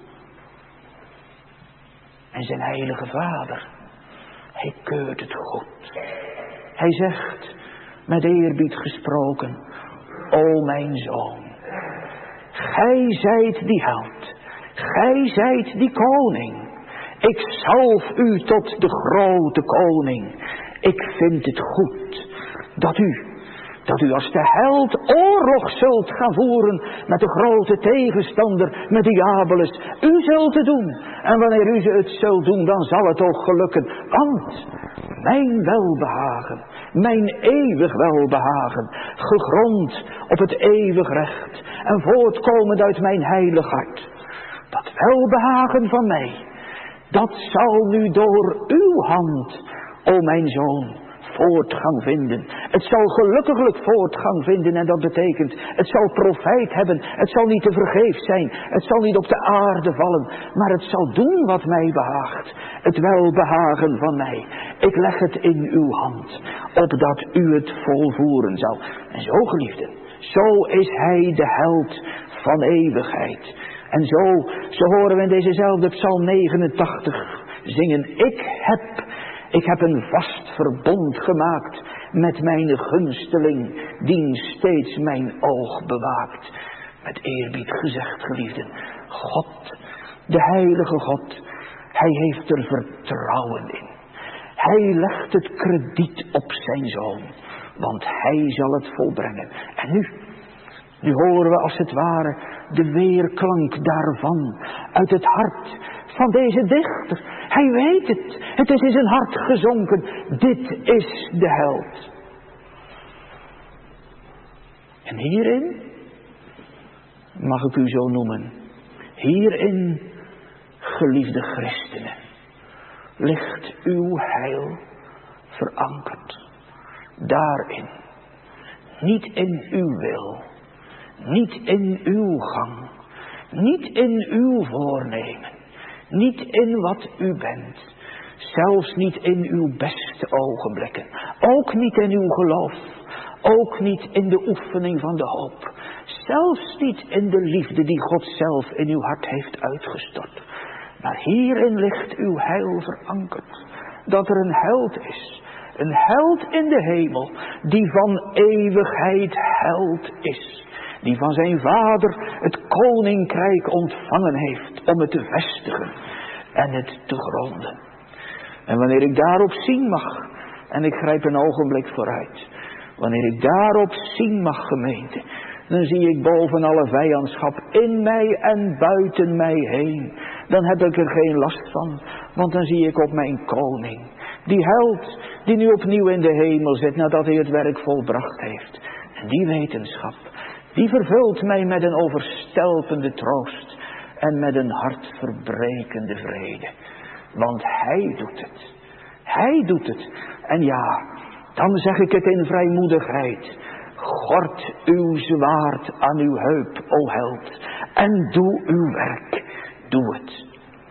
En zijn heilige vader, hij keurt het goed. Hij zegt, met eerbied gesproken: O mijn zoon, gij zijt die held, gij zijt die koning. Ik zalf u tot de grote koning. Ik vind het goed dat u, dat u als de held oorlog zult gaan voeren met de grote tegenstander, met Diabolus. U zult het doen. En wanneer u het zult doen, dan zal het ook gelukken. Want mijn welbehagen, mijn eeuwig welbehagen, gegrond op het eeuwig recht en voortkomend uit mijn heilig hart, dat welbehagen van mij, dat zal nu door uw hand, o mijn zoon, voortgang vinden. Het zal gelukkiglijk voortgang vinden, en dat betekent, het zal profijt hebben, het zal niet te vergeefs zijn, het zal niet op de aarde vallen, maar het zal doen wat mij behaagt, het welbehagen van mij. Ik leg het in uw hand, opdat u het volvoeren zal. En zo, geliefden, zo is hij de held van eeuwigheid. En zo, zo horen we in dezezelfde Psalm negenentachtig zingen: Ik heb Ik heb een vast verbond gemaakt met mijn gunsteling, die steeds mijn oog bewaakt. Met eerbied gezegd, geliefden. God, de heilige God, hij heeft er vertrouwen in. Hij legt het krediet op zijn zoon, want hij zal het volbrengen. En nu, nu horen we als het ware de weerklank daarvan uit het hart van deze dichter. Hij weet het, het is in zijn hart gezonken. Dit is de held. En hierin, mag ik u zo noemen, hierin, geliefde christenen, ligt uw heil verankerd. Daarin, niet in uw wil, niet in uw gang, niet in uw voornemen, niet in wat u bent, zelfs niet in uw beste ogenblikken, ook niet in uw geloof, ook niet in de oefening van de hoop, zelfs niet in de liefde die God zelf in uw hart heeft uitgestort. Maar hierin ligt uw heil verankerd, dat er een held is, een held in de hemel, die van eeuwigheid held is, die van zijn vader het koninkrijk ontvangen heeft om het te vestigen en het te gronden. En wanneer ik daarop zien mag, en ik grijp een ogenblik vooruit, wanneer ik daarop zien mag, gemeente, dan zie ik boven alle vijandschap in mij en buiten mij heen. Dan heb ik er geen last van, want dan zie ik op mijn koning, die held die nu opnieuw in de hemel zit nadat hij het werk volbracht heeft. En die wetenschap, die vervult mij met een overstelpende troost en met een hartverbrekende vrede. Want hij doet het. Hij doet het. En ja, dan zeg ik het in vrijmoedigheid. Gord uw zwaard aan uw heup, o held, en doe uw werk. Doe het.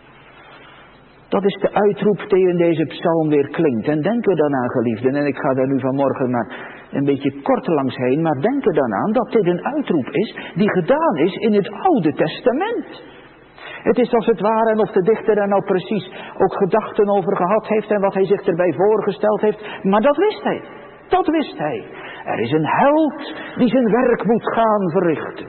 Dat is de uitroep die in deze psalm weer klinkt. En denk er dan aan, geliefden, en ik ga daar nu vanmorgen maar een beetje kort langs heen, maar denk er dan aan dat dit een uitroep is die gedaan is in het Oude Testament. Het is als het ware, en of de dichter daar nou precies ook gedachten over gehad heeft en wat hij zich erbij voorgesteld heeft, maar dat wist hij. Dat wist hij. Er is een held die zijn werk moet gaan verrichten.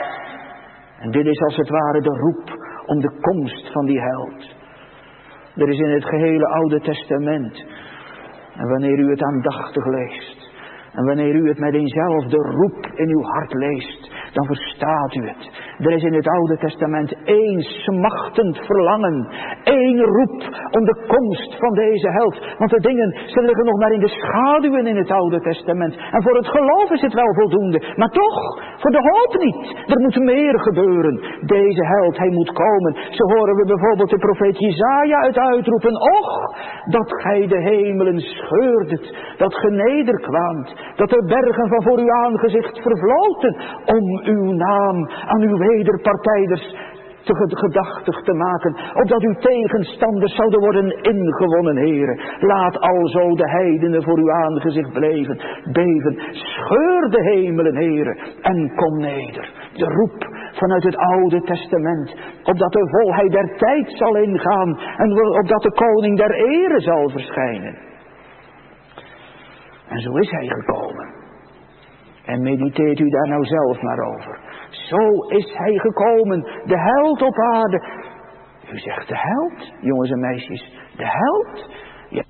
En dit is als het ware de roep om de komst van die held. Er is in het gehele Oude Testament, en wanneer u het aandachtig leest, en wanneer u het met eenzelfde roep in uw hart leest, dan verstaat u het. Er is in het Oude Testament één smachtend verlangen, één roep om de komst van deze held. Want de dingen, ze liggen nog maar in de schaduwen in het Oude Testament. En voor het geloof is het wel voldoende, maar toch, voor de hoop niet. Er moet meer gebeuren. Deze held, hij moet komen. Zo horen we bijvoorbeeld de profeet Jesaja uit uitroepen. Och, dat gij de hemelen scheurdet, dat ge nederkwaamt, dat de bergen van voor uw aangezicht vervloten, om uw naam aan uw wederpartijders te gedachtig te maken, opdat uw tegenstanders zouden worden ingewonnen, heren. Laat alzo de heidenen voor uw aangezicht bleven, beven. Scheur de hemelen, heren, en kom neder. De roep vanuit het Oude Testament, opdat de volheid der tijd zal ingaan en opdat de koning der ere zal verschijnen. En zo is hij gekomen. En mediteert u daar nou zelf maar over. Zo is hij gekomen, de held op aarde. U zegt de held, jongens en meisjes, de held? Ja.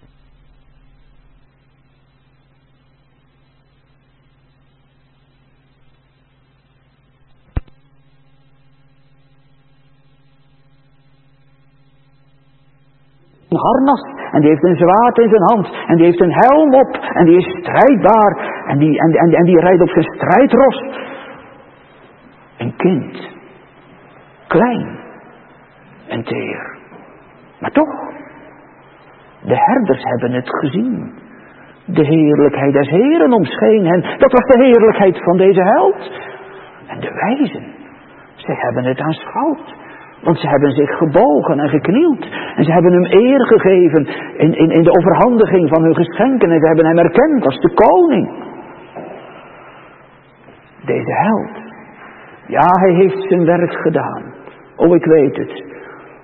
Een harnas, en die heeft een zwaard in zijn hand, en die heeft een helm op, en die is strijdbaar, en die, en, en, en die rijdt op zijn strijdros. Een kind, klein en teer, maar toch, de herders hebben het gezien. De heerlijkheid des Heren omscheen hen, dat was de heerlijkheid van deze held. En de wijzen, zij hebben het aanschouwd. Want ze hebben zich gebogen en geknield. En ze hebben hem eer gegeven in, in, in de overhandiging van hun geschenken. En ze hebben hem erkend als de koning. Deze held. Ja, hij heeft zijn werk gedaan. Oh, ik weet het.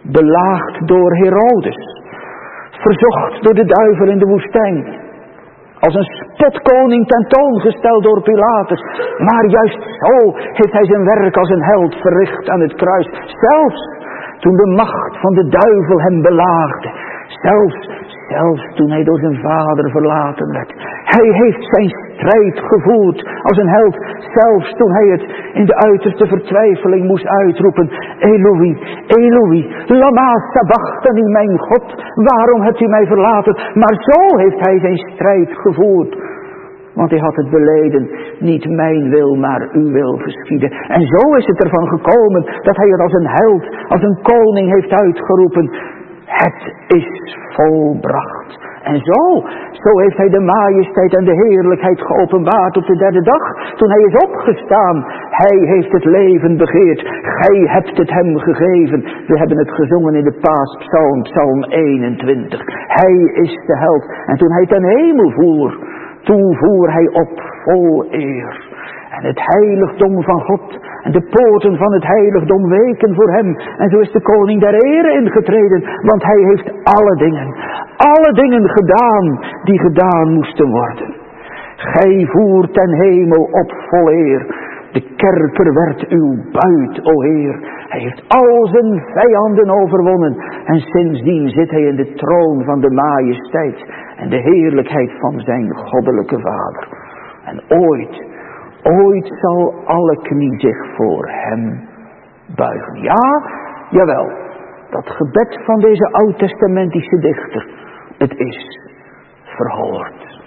Belaagd door Herodes. Verzocht door de duivel in de woestijn. Als een spotkoning tentoongesteld door Pilatus. Maar juist zo heeft hij zijn werk als een held verricht aan het kruis. Zelfs toen de macht van de duivel hem belaagde. Zelfs, zelfs toen hij door zijn vader verlaten werd. Hij heeft zijn strijd gevoerd als een held. Zelfs toen hij het in de uiterste vertwijfeling moest uitroepen. Eloi, Eloi, lama sabachthani, mijn God, waarom hebt u mij verlaten? Maar zo heeft hij zijn strijd gevoerd. Want hij had het beleden, niet mijn wil, maar uw wil geschieden. En zo is het ervan gekomen dat hij het als een held, als een koning heeft uitgeroepen. Het is volbracht. En zo, zo heeft hij de majesteit en de heerlijkheid geopenbaard op de derde dag. Toen hij is opgestaan. Hij heeft het leven begeerd. Gij hebt het hem gegeven. We hebben het gezongen in de Paaspsalm, Psalm eenentwintig. Hij is de held. En toen hij ten hemel voer, toen voer hij op vol eer. En het heiligdom van God en de poorten van het heiligdom weken voor hem. En zo is de koning der ere ingetreden. Want hij heeft alle dingen, alle dingen gedaan die gedaan moesten worden. Gij voert ten hemel op vol eer. De kerker werd uw buit, o Heer. Hij heeft al zijn vijanden overwonnen. En sindsdien zit hij in de troon van de majesteit en de heerlijkheid van zijn goddelijke Vader. En ooit... Ooit zal alle knie zich voor hem buigen. Ja, jawel. Dat gebed van deze oud-testamentische dichter. Het is verhoord.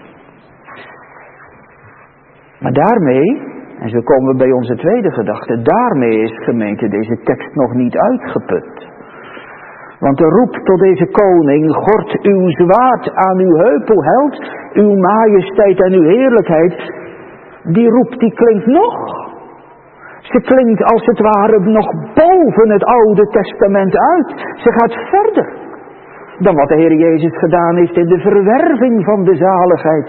Maar daarmee, en zo komen we bij onze tweede gedachte. Daarmee is, gemeente, deze tekst nog niet uitgeput. Want de roep tot deze koning, gort uw zwaard aan uw heup, o held, uw majesteit en uw heerlijkheid. Die roep die klinkt nog. Ze klinkt als het ware nog boven het Oude Testament uit. Ze gaat verder dan wat de Heer Jezus gedaan heeft in de verwerving van de zaligheid.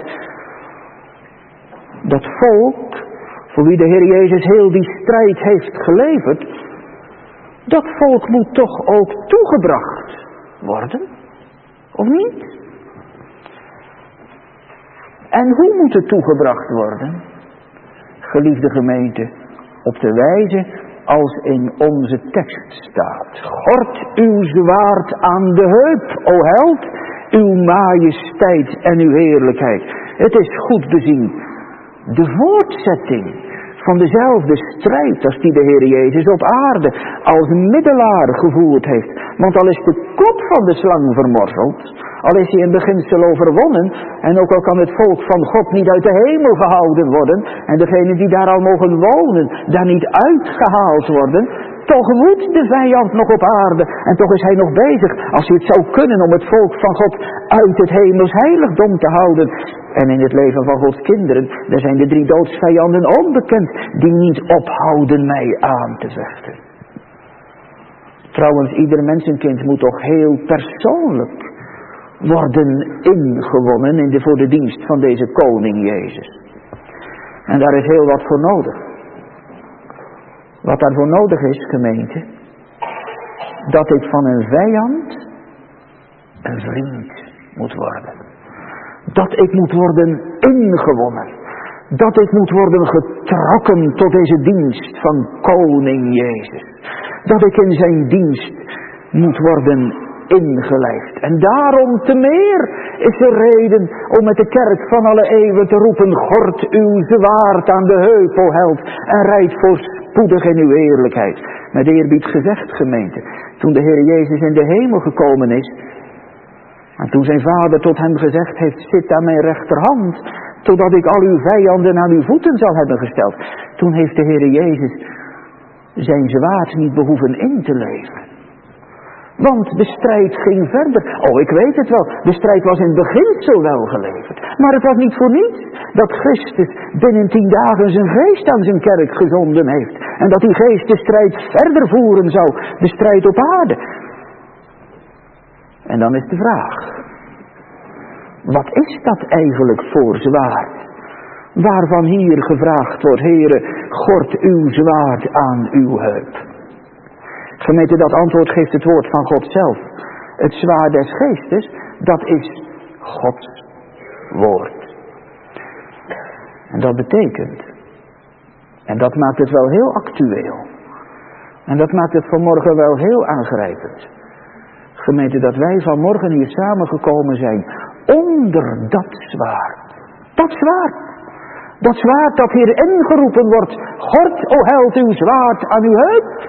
Dat volk, voor wie de Heer Jezus heel die strijd heeft geleverd, dat volk moet toch ook toegebracht worden, of niet? En hoe moet het toegebracht worden? Geliefde gemeente, op de wijze als in onze tekst staat. Gort uw zwaard aan de heup, o held, uw majesteit en uw heerlijkheid. Het is goed bezien de voortzetting van dezelfde strijd als die de Heer Jezus op aarde als middelaar gevoerd heeft. Want al is de kop van de slang vermorzeld, al is hij in beginsel overwonnen, en ook al kan het volk van God niet uit de hemel gehouden worden, en degenen die daar al mogen wonen, daar niet uitgehaald worden, toch woedt de vijand nog op aarde, en toch is hij nog bezig, als hij het zou kunnen, om het volk van God uit het hemels heiligdom te houden. En in het leven van Gods kinderen, daar zijn de drie doodsvijanden onbekend, die niet ophouden mij aan te vechten. Trouwens, ieder mensenkind moet toch heel persoonlijk worden ingewonnen in de, voor de dienst van deze koning Jezus. En daar is heel wat voor nodig. Wat daarvoor nodig is, gemeente, dat ik van een vijand een vriend moet worden. Dat ik moet worden ingewonnen. Dat ik moet worden getrokken tot deze dienst van koning Jezus. Dat ik in zijn dienst moet worden ingelijfd. En daarom te meer is er reden om met de kerk van alle eeuwen te roepen: gort uw zwaard aan de heup, o held, en rijd voorspoedig in uw heerlijkheid. Met eerbied gezegd, gemeente, toen de Heer Jezus in de hemel gekomen is, en toen zijn vader tot hem gezegd heeft: zit aan mijn rechterhand, totdat ik al uw vijanden aan uw voeten zal hebben gesteld. Toen heeft de Heer Jezus zijn zwaard niet behoeven in te leveren. Want de strijd ging verder. Oh, ik weet het wel. De strijd was in het beginsel wel geleverd. Maar het was niet voor niets dat Christus binnen tien dagen zijn geest aan zijn kerk gezonden heeft. En dat die geest de strijd verder voeren zou. De strijd op aarde. En dan is de vraag: wat is dat eigenlijk voor zwaard? Waarvan hier gevraagd wordt: Heere, gort uw zwaard aan uw heup. Gemeente, dat antwoord geeft het woord van God zelf. Het zwaard des geestes, dat is Gods woord. En dat betekent, en dat maakt het wel heel actueel, en dat maakt het vanmorgen wel heel aangrijpend, gemeente, dat wij vanmorgen hier samengekomen zijn onder dat zwaard. Dat zwaard. Dat zwaard dat hier ingeroepen wordt. Gord, o held, uw zwaard aan uw heup.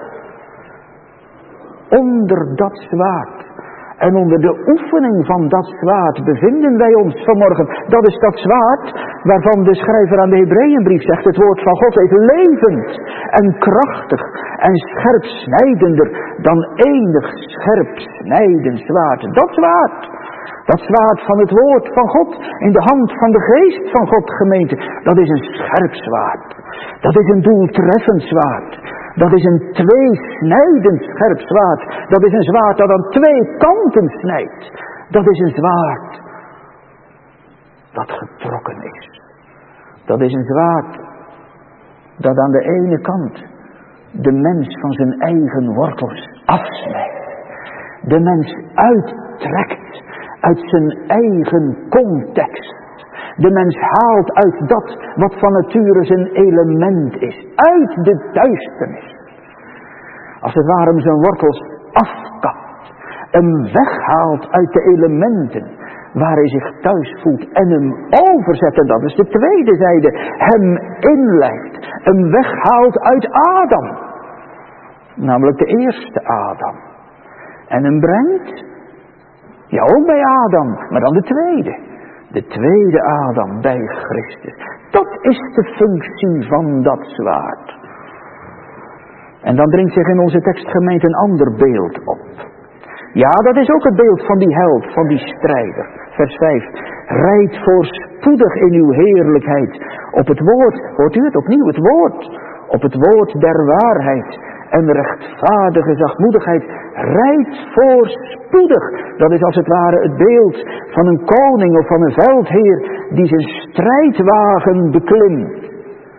Onder dat zwaard. En onder de oefening van dat zwaard bevinden wij ons vanmorgen. Dat is dat zwaard waarvan de schrijver aan de Hebreeënbrief zegt: het woord van God is levend en krachtig en scherp snijdender dan enig scherp snijdend zwaard. Dat zwaard. Dat zwaard van het woord van God in de hand van de geest van God, gemeente. Dat is een scherp zwaard. Dat is een doeltreffend zwaard. Dat is een tweesnijdend scherp zwaard. Dat is een zwaard dat aan twee kanten snijdt. Dat is een zwaard dat getrokken is. Dat is een zwaard dat aan de ene kant de mens van zijn eigen wortels afsnijdt. De mens uittrekt uit zijn eigen context. De mens haalt uit dat wat van nature zijn element is. Uit de duisternis. Als het ware hem zijn wortels afkapt. Hem weghaalt uit de elementen waar hij zich thuis voelt. En hem overzet, en dat is de tweede zijde. Hem inleidt. Hem weghaalt uit Adam. Namelijk de eerste Adam. En hem brengt, ja ook bij Adam, maar dan de tweede. De tweede Adam bij Christus. Dat is de functie van dat zwaard. En dan dringt zich in onze tekstgemeente een ander beeld op. Ja, dat is ook het beeld van die held, van die strijder. Vers vijf. Rijd voorspoedig in uw heerlijkheid. Op het woord, hoort u het opnieuw, het woord. Op het woord der waarheid. En rechtvaardige zachtmoedigheid. Rijd voorspoedig. Dat is als het ware het beeld van een koning of van een veldheer die zijn strijdwagen beklimt.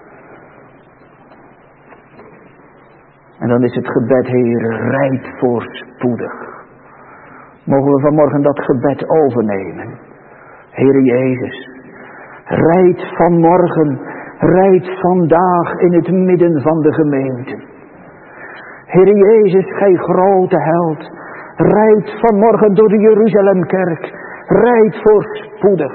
En dan is het gebed: Heer, rijd voorspoedig. Mogen we vanmorgen dat gebed overnemen? Heer Jezus, rijd vanmorgen, rijd vandaag in het midden van de gemeente. Heer Jezus, gij grote held, rijd vanmorgen door de Jeruzalemkerk, rijd voorspoedig.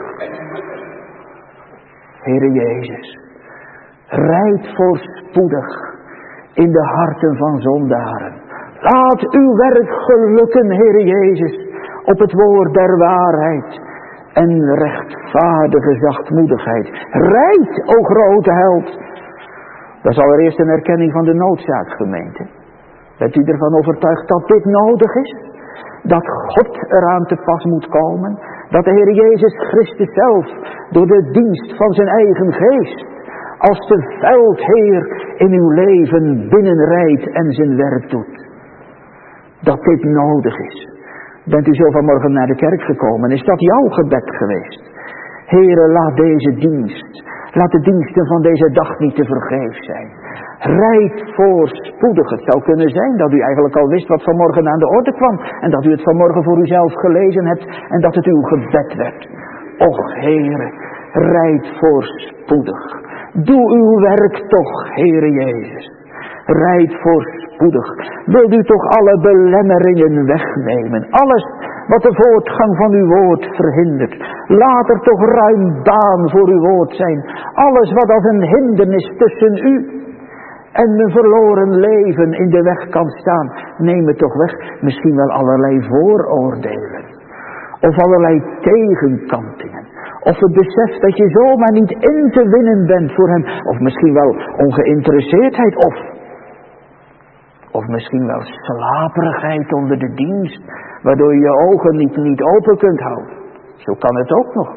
Heer Jezus, rijd voorspoedig in de harten van zondaren. Laat uw werk gelukken, Heer Jezus, op het woord der waarheid en rechtvaardige zachtmoedigheid. Rijd, o grote held. Dat is allereerst een erkenning van de noodzaak, gemeente. Bent u ervan overtuigd dat dit nodig is? Dat God eraan te pas moet komen? Dat de Heer Jezus Christus zelf door de dienst van zijn eigen geest als de veldheer in uw leven binnenrijdt en zijn werk doet? Dat dit nodig is. Bent u zo vanmorgen naar de kerk gekomen? Is dat jouw gebed geweest? Heere, laat deze dienst, laat de diensten van deze dag niet te vergeefs zijn. Rijd voorspoedig. Het zou kunnen zijn dat u eigenlijk al wist wat vanmorgen aan de orde kwam. En dat u het vanmorgen voor uzelf gelezen hebt. En dat het uw gebed werd. Och, Heere, rijd voorspoedig. Doe uw werk toch, Heere Jezus. Rijd voorspoedig. Wilt u toch alle belemmeringen wegnemen. Alles wat de voortgang van uw woord verhindert. Laat er toch ruim baan voor uw woord zijn. Alles wat als een hindernis tussen u en mijn verloren leven in de weg kan staan. Neem het toch weg. Misschien wel allerlei vooroordelen. Of allerlei tegenkantingen. Of het besef dat je zomaar niet in te winnen bent voor hem. Of misschien wel ongeïnteresseerdheid. Of, of misschien wel slaperigheid onder de dienst. Waardoor je je ogen niet, niet open kunt houden. Zo kan het ook nog.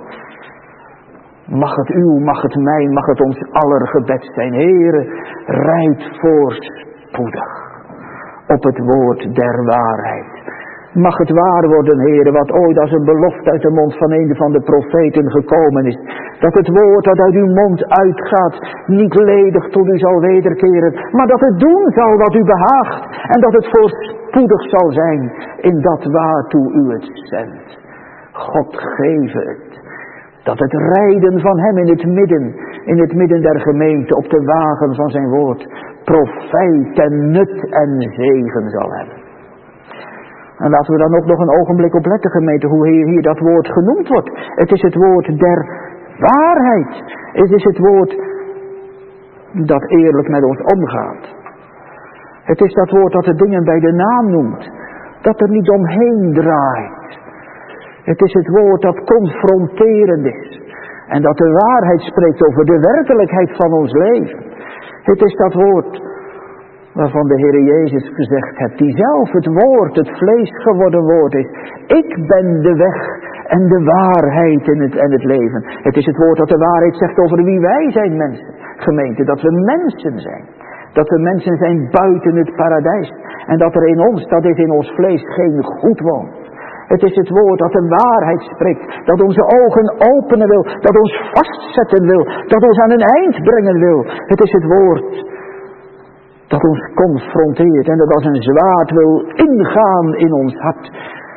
Mag het uw, mag het mijn, mag het ons aller gebed zijn. Heere, rijd voorspoedig op het woord der waarheid. Mag het waar worden, Heere, wat ooit als een belofte uit de mond van een van de profeten gekomen is. Dat het woord dat uit uw mond uitgaat niet ledig tot u zal wederkeren. Maar dat het doen zal wat u behaagt. En dat het voorspoedig zal zijn in dat waartoe u het zendt. God geve het. Dat het rijden van hem in het midden, in het midden der gemeente, op de wagen van zijn woord, profijt en nut en zegen zal hebben. En laten we dan ook nog een ogenblik op letten, gemeente, hoe hier, hier dat woord genoemd wordt. Het is het woord der waarheid. Het is het woord dat eerlijk met ons omgaat. Het is dat woord dat de dingen bij de naam noemt. Dat er niet omheen draait. Het is het woord dat confronterend is. En dat de waarheid spreekt over de werkelijkheid van ons leven. Het is dat woord waarvan de Heer Jezus gezegd heeft, die zelf het woord, het vlees geworden woord is. Ik ben de weg en de waarheid en het, en het leven. Het is het woord dat de waarheid zegt over wie wij zijn, mensen. Gemeente, dat we mensen zijn. Dat we mensen zijn buiten het paradijs. En dat er in ons, dat is in ons vlees, geen goed woont. Het is het woord dat de waarheid spreekt. Dat onze ogen openen wil. Dat ons vastzetten wil. Dat ons aan een eind brengen wil. Het is het woord dat ons confronteert. En dat als een zwaard wil ingaan in ons hart.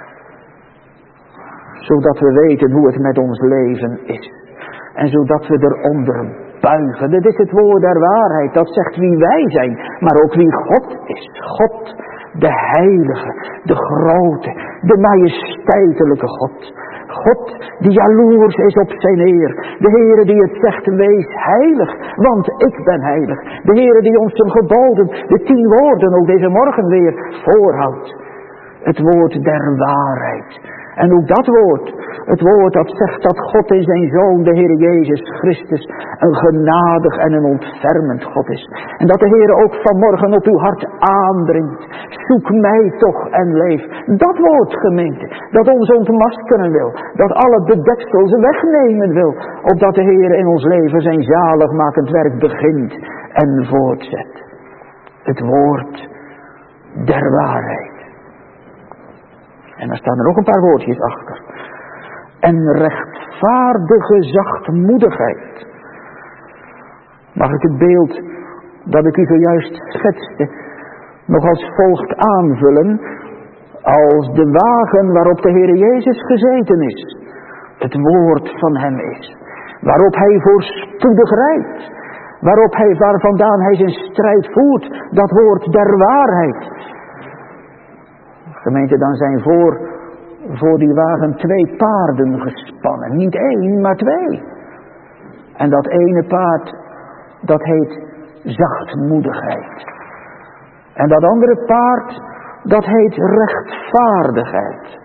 Zodat we weten hoe het met ons leven is. En zodat we eronder buigen. Dit is het woord der waarheid. Dat zegt wie wij zijn. Maar ook wie God is. God, de heilige, de grote, de majesteitelijke God. God die jaloers is op zijn Heer. De Heere die het zegt, wees heilig, want ik ben heilig. De Heere die ons zijn geboden, de tien woorden, ook deze morgen weer, voorhoudt. Het woord der waarheid. En ook dat woord, het woord dat zegt dat God in zijn Zoon, de Heer Jezus Christus, een genadig en een ontfermend God is. En dat de Heer ook vanmorgen op uw hart aandringt. Zoek mij toch en leef. Dat woord, gemeente, dat ons ontmaskeren wil. Dat alle bedeksels wegnemen wil. Opdat de Heer in ons leven zijn zaligmakend werk begint en voortzet. Het woord der waarheid. En daar staan er nog een paar woordjes achter. En rechtvaardige zachtmoedigheid. Mag ik het beeld dat ik u zojuist schetste nog als volgt aanvullen. Als de wagen waarop de Heer Jezus gezeten is. Het woord van hem is. Waarop hij voorspoedig rijdt. Waarop hij, waar vandaan hij zijn strijd voert. Dat woord der waarheid. Gemeente, dan zijn voor, voor die wagen twee paarden gespannen. Niet één, maar twee. En dat ene paard, dat heet zachtmoedigheid. En dat andere paard, dat heet rechtvaardigheid.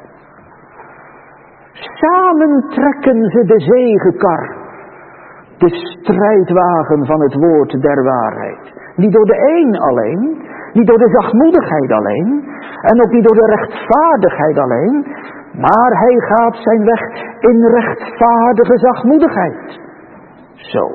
Samen trekken ze de zegekar. De strijdwagen van het woord der waarheid. Niet door de een alleen. Niet door de zachtmoedigheid alleen. En ook niet door de rechtvaardigheid alleen. Maar hij gaat zijn weg in rechtvaardige zachtmoedigheid. Zo.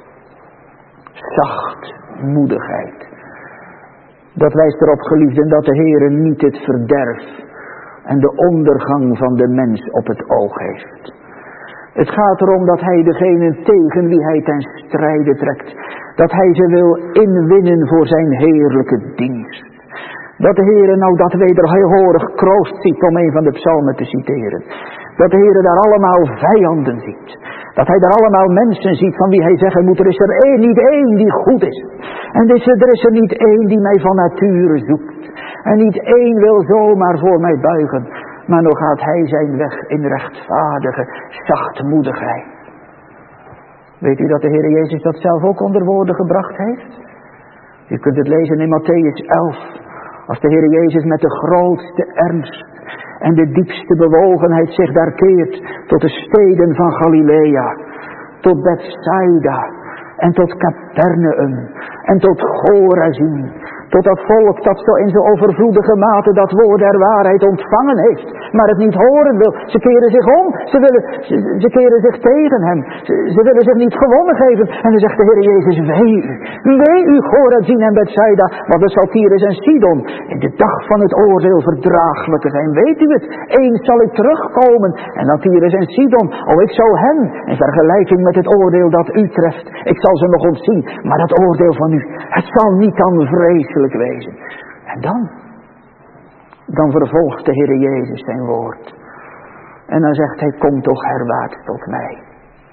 Zachtmoedigheid. Dat wijst erop, geliefden, dat de Heere niet het verderf en de ondergang van de mens op het oog heeft. Het gaat erom dat hij degene tegen wie hij ten strijde trekt, dat hij ze wil inwinnen voor zijn heerlijke dienst. Dat de Heere nou dat wederhorig kroost ziet, om een van de psalmen te citeren. Dat de Heere daar allemaal vijanden ziet. Dat hij daar allemaal mensen ziet van wie hij zeggen moet, er is er één, niet één die goed is. En er is er, er is er niet één die mij van nature zoekt. En niet één wil zomaar voor mij buigen. Maar nog gaat hij zijn weg in rechtvaardige zachtmoedigheid. Weet u dat de Heer Jezus dat zelf ook onder woorden gebracht heeft? U kunt het lezen in Mattheüs elf. Als de Heer Jezus met de grootste ernst en de diepste bewogenheid zich daar keert tot de steden van Galilea, tot Bethsaida en tot Capernaum en tot Chorazin. Tot dat volk dat zo in zo'n overvloedige mate dat woord der waarheid ontvangen heeft. Maar het niet horen wil. Ze keren zich om. Ze, willen, ze, ze keren zich tegen hem. Ze, ze willen zich niet gewonnen geven. En dan zegt de Heer Jezus, wee u. Wee u, Chorazin en Bethsaida. Want het zal Tyrus en Sidon in de dag van het oordeel verdraaglijker zijn. Weet u het? Eens zal ik terugkomen. En dan Tyrus en Sidon. Oh, ik zal hen in vergelijking met het oordeel dat u treft. Ik zal ze nog ontzien. Maar dat oordeel van u. Het zal niet dan vreselijk wezen. En dan, dan vervolgt de Heer Jezus zijn woord. En dan zegt hij, kom toch herwaarts tot mij.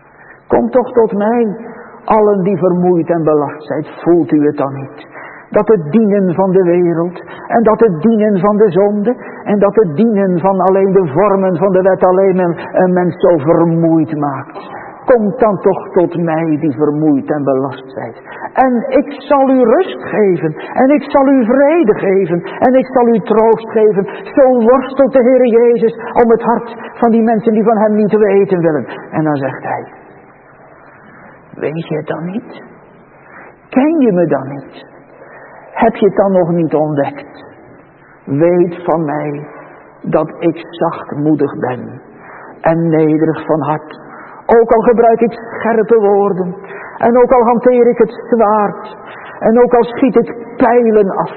Kom toch tot mij, allen die vermoeid en belast zijn. Voelt u het dan niet? Dat het dienen van de wereld, en dat het dienen van de zonde, en dat het dienen van alleen de vormen van de wet alleen een, een mens zo vermoeid maakt. Kom dan toch tot mij die vermoeid en belast zijt. En ik zal u rust geven, en ik zal u vrede geven, en ik zal u troost geven. Zo worstelt de Heer Jezus om het hart van die mensen die van hem niet weten willen. En dan zegt hij, weet je het dan niet? Ken je me dan niet? Heb je het dan nog niet ontdekt? Weet van mij dat ik zachtmoedig ben en nederig van hart. Ook al gebruik ik scherpe woorden en ook al hanteer ik het zwaard en ook al schiet ik pijlen af.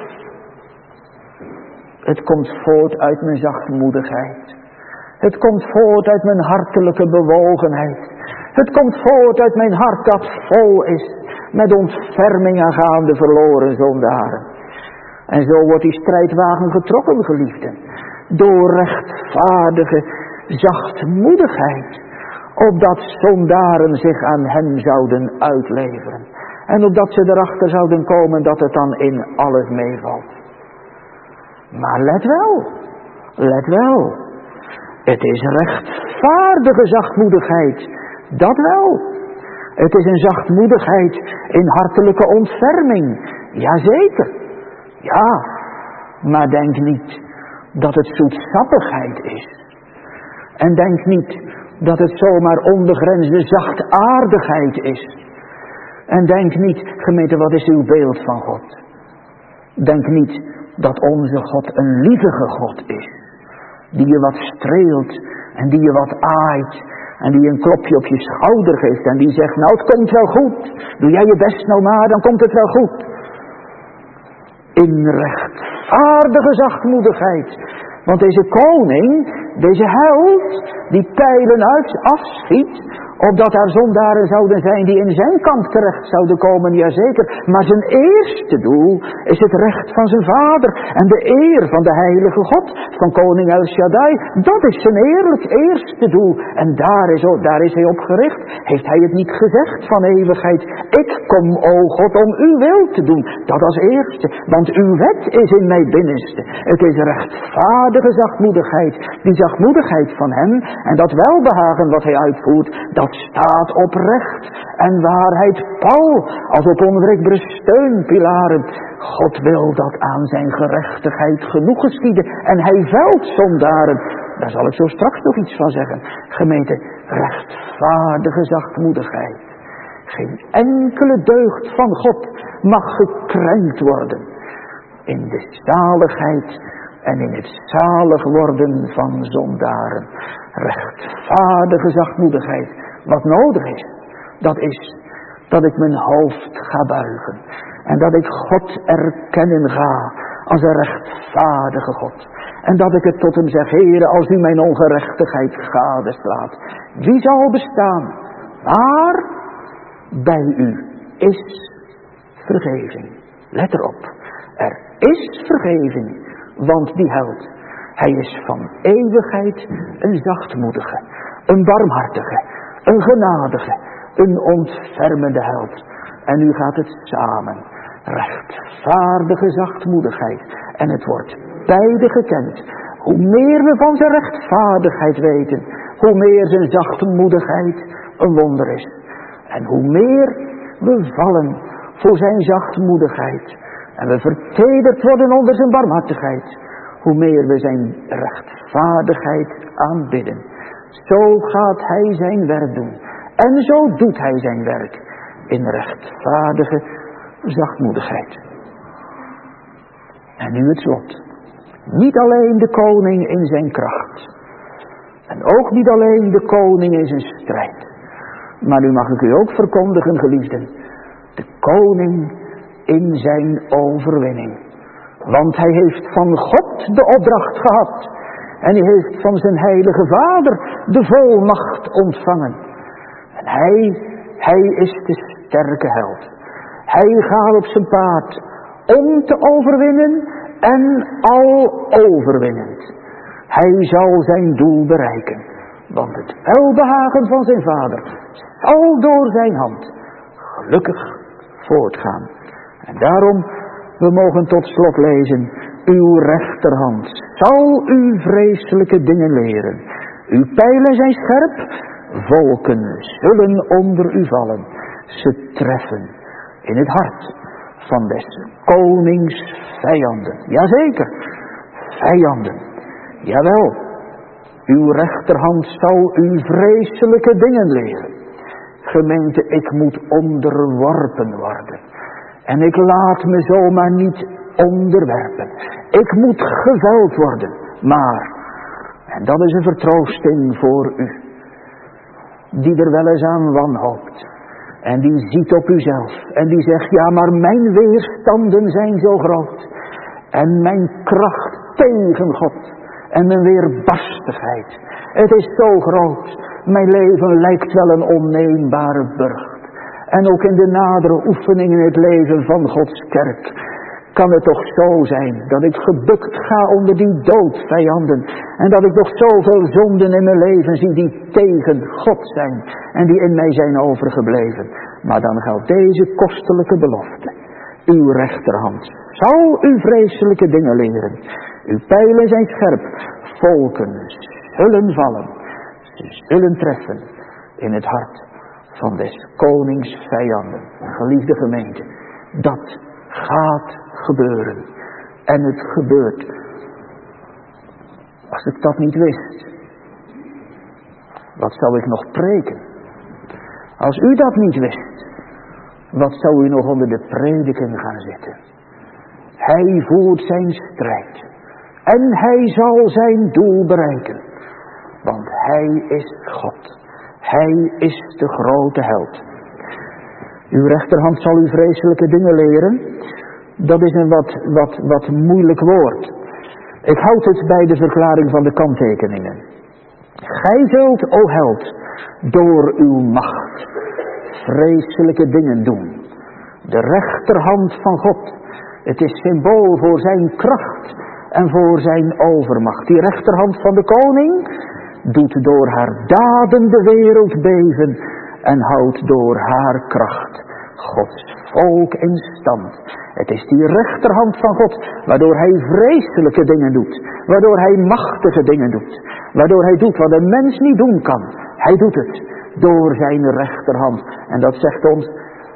Het komt voort uit mijn zachtmoedigheid. Het komt voort uit mijn hartelijke bewogenheid. Het komt voort uit mijn hart dat vol is met ontferming aangaande verloren zondaren. En zo wordt die strijdwagen getrokken, geliefden, door rechtvaardige zachtmoedigheid, opdat zondaren zich aan hem zouden uitleveren. En opdat ze erachter zouden komen dat het dan in alles meevalt. Maar let wel, let wel, het is rechtvaardige zachtmoedigheid, dat wel. Het is een zachtmoedigheid in hartelijke ontferming. Jazeker. Ja, maar denk niet dat het zoetsappigheid is. En denk niet dat het zomaar onbegrensde zachtaardigheid is. En denk niet, gemeente, wat is uw beeld van God? Denk niet dat onze God een lievige God is. Die je wat streelt en die je wat aait. En die een klopje op je schouder geeft en die zegt, nou het komt wel goed. Doe jij je best nou maar, dan komt het wel goed. In rechtvaardige zachtmoedigheid. Want deze koning, deze held, die pijlen uit afschiet, opdat er zondaren zouden zijn die in zijn kamp terecht zouden komen, jazeker. Maar zijn eerste doel is het recht van zijn vader en de eer van de heilige God, van koning El Shaddai. Dat is zijn eerlijk eerste doel. En daar is, daar is hij op gericht. Heeft hij het niet gezegd van eeuwigheid? Ik kom, o God, om uw wil te doen. Dat als eerste. Want uw wet is in mijn binnenste. Het is rechtvaardige zachtmoedigheid. Die zachtmoedigheid van hem en dat welbehagen wat hij uitvoert, dat staat op recht en waarheid Paul als op onwrikbare steunpilaren. God wil dat aan zijn gerechtigheid genoeg geschieden en hij velt zondaren. Daar zal ik zo straks nog iets van zeggen. Gemeente, rechtvaardige zachtmoedigheid. Geen enkele deugd van God mag gekrenkt worden. In de zaligheid en in het zalig worden van zondaren. Rechtvaardige zachtmoedigheid. Wat nodig is, dat is dat ik mijn hoofd ga buigen. En dat ik God erkennen ga als een rechtvaardige God. En dat ik het tot hem zeg, Heere, als u mijn ongerechtigheid gadeslaat, wie zal bestaan? Maar bij u is vergeving. Let erop, er is vergeving, want die held, hij is van eeuwigheid een zachtmoedige, een barmhartige, een genadige, een ontfermende held. En nu gaat het samen. Rechtvaardige zachtmoedigheid. En het wordt beide gekend. Hoe meer we van zijn rechtvaardigheid weten, hoe meer zijn zachtmoedigheid een wonder is. En hoe meer we vallen voor zijn zachtmoedigheid en we vertederd worden onder zijn barmhartigheid, hoe meer we zijn rechtvaardigheid aanbidden. Zo gaat hij zijn werk doen. En zo doet hij zijn werk in rechtvaardige zachtmoedigheid. En nu het slot. Niet alleen de koning in zijn kracht. En ook niet alleen de koning in zijn strijd. Maar nu mag ik u ook verkondigen, geliefden. De koning in zijn overwinning. Want hij heeft van God de opdracht gehad. En hij heeft van zijn heilige vader de volmacht ontvangen. En hij, hij is de sterke held. Hij gaat op zijn paard om te overwinnen en al overwinnend. Hij zal zijn doel bereiken. Want het welbehagen van zijn vader zal door zijn hand gelukkig voortgaan. En daarom, we mogen tot slot lezen, uw rechterhand zal u vreselijke dingen leren. Uw pijlen zijn scherp, volken zullen onder u vallen. Ze treffen in het hart van des konings vijanden. Jazeker, vijanden. Jawel, uw rechterhand zal u vreselijke dingen leren. Gemeente, ik moet onderworpen worden. En ik laat me zomaar niet onderwerpen. Ik moet geveld worden. Maar, en dat is een vertroosting voor u, die er wel eens aan wanhoopt. En die ziet op uzelf. En die zegt, ja, maar mijn weerstanden zijn zo groot. En mijn kracht tegen God. En mijn weerbarstigheid. Het is zo groot. Mijn leven lijkt wel een onneembare burcht. En ook in de nadere oefeningen in het leven van Gods kerk kan het toch zo zijn dat ik gebukt ga onder die doodvijanden. En dat ik toch zoveel zonden in mijn leven zie die tegen God zijn. En die in mij zijn overgebleven. Maar dan geldt deze kostelijke belofte. Uw rechterhand zal u vreselijke dingen leren. Uw pijlen zijn scherp. Volken zullen vallen. Ze zullen treffen in het hart van des konings vijanden. Geliefde gemeente, dat gaat gebeuren. En het gebeurt. Als ik dat niet wist, wat zou ik nog preken? Als u dat niet wist, wat zou u nog onder de prediking gaan zitten? Hij voert zijn strijd. En hij zal zijn doel bereiken. Want hij is God. Hij is de grote held. Uw rechterhand zal u vreselijke dingen leren. Dat is een wat, wat, wat moeilijk woord. Ik houd het bij de verklaring van de kanttekeningen. Gij zult, o held, door uw macht vreselijke dingen doen. De rechterhand van God. Het is symbool voor zijn kracht en voor zijn overmacht. Die rechterhand van de koning doet door haar daden de wereld beven en houdt door haar kracht Gods volk in stand. Het is die rechterhand van God, waardoor hij vreselijke dingen doet, waardoor hij machtige dingen doet, waardoor hij doet wat een mens niet doen kan. Hij doet het door zijn rechterhand. En dat zegt ons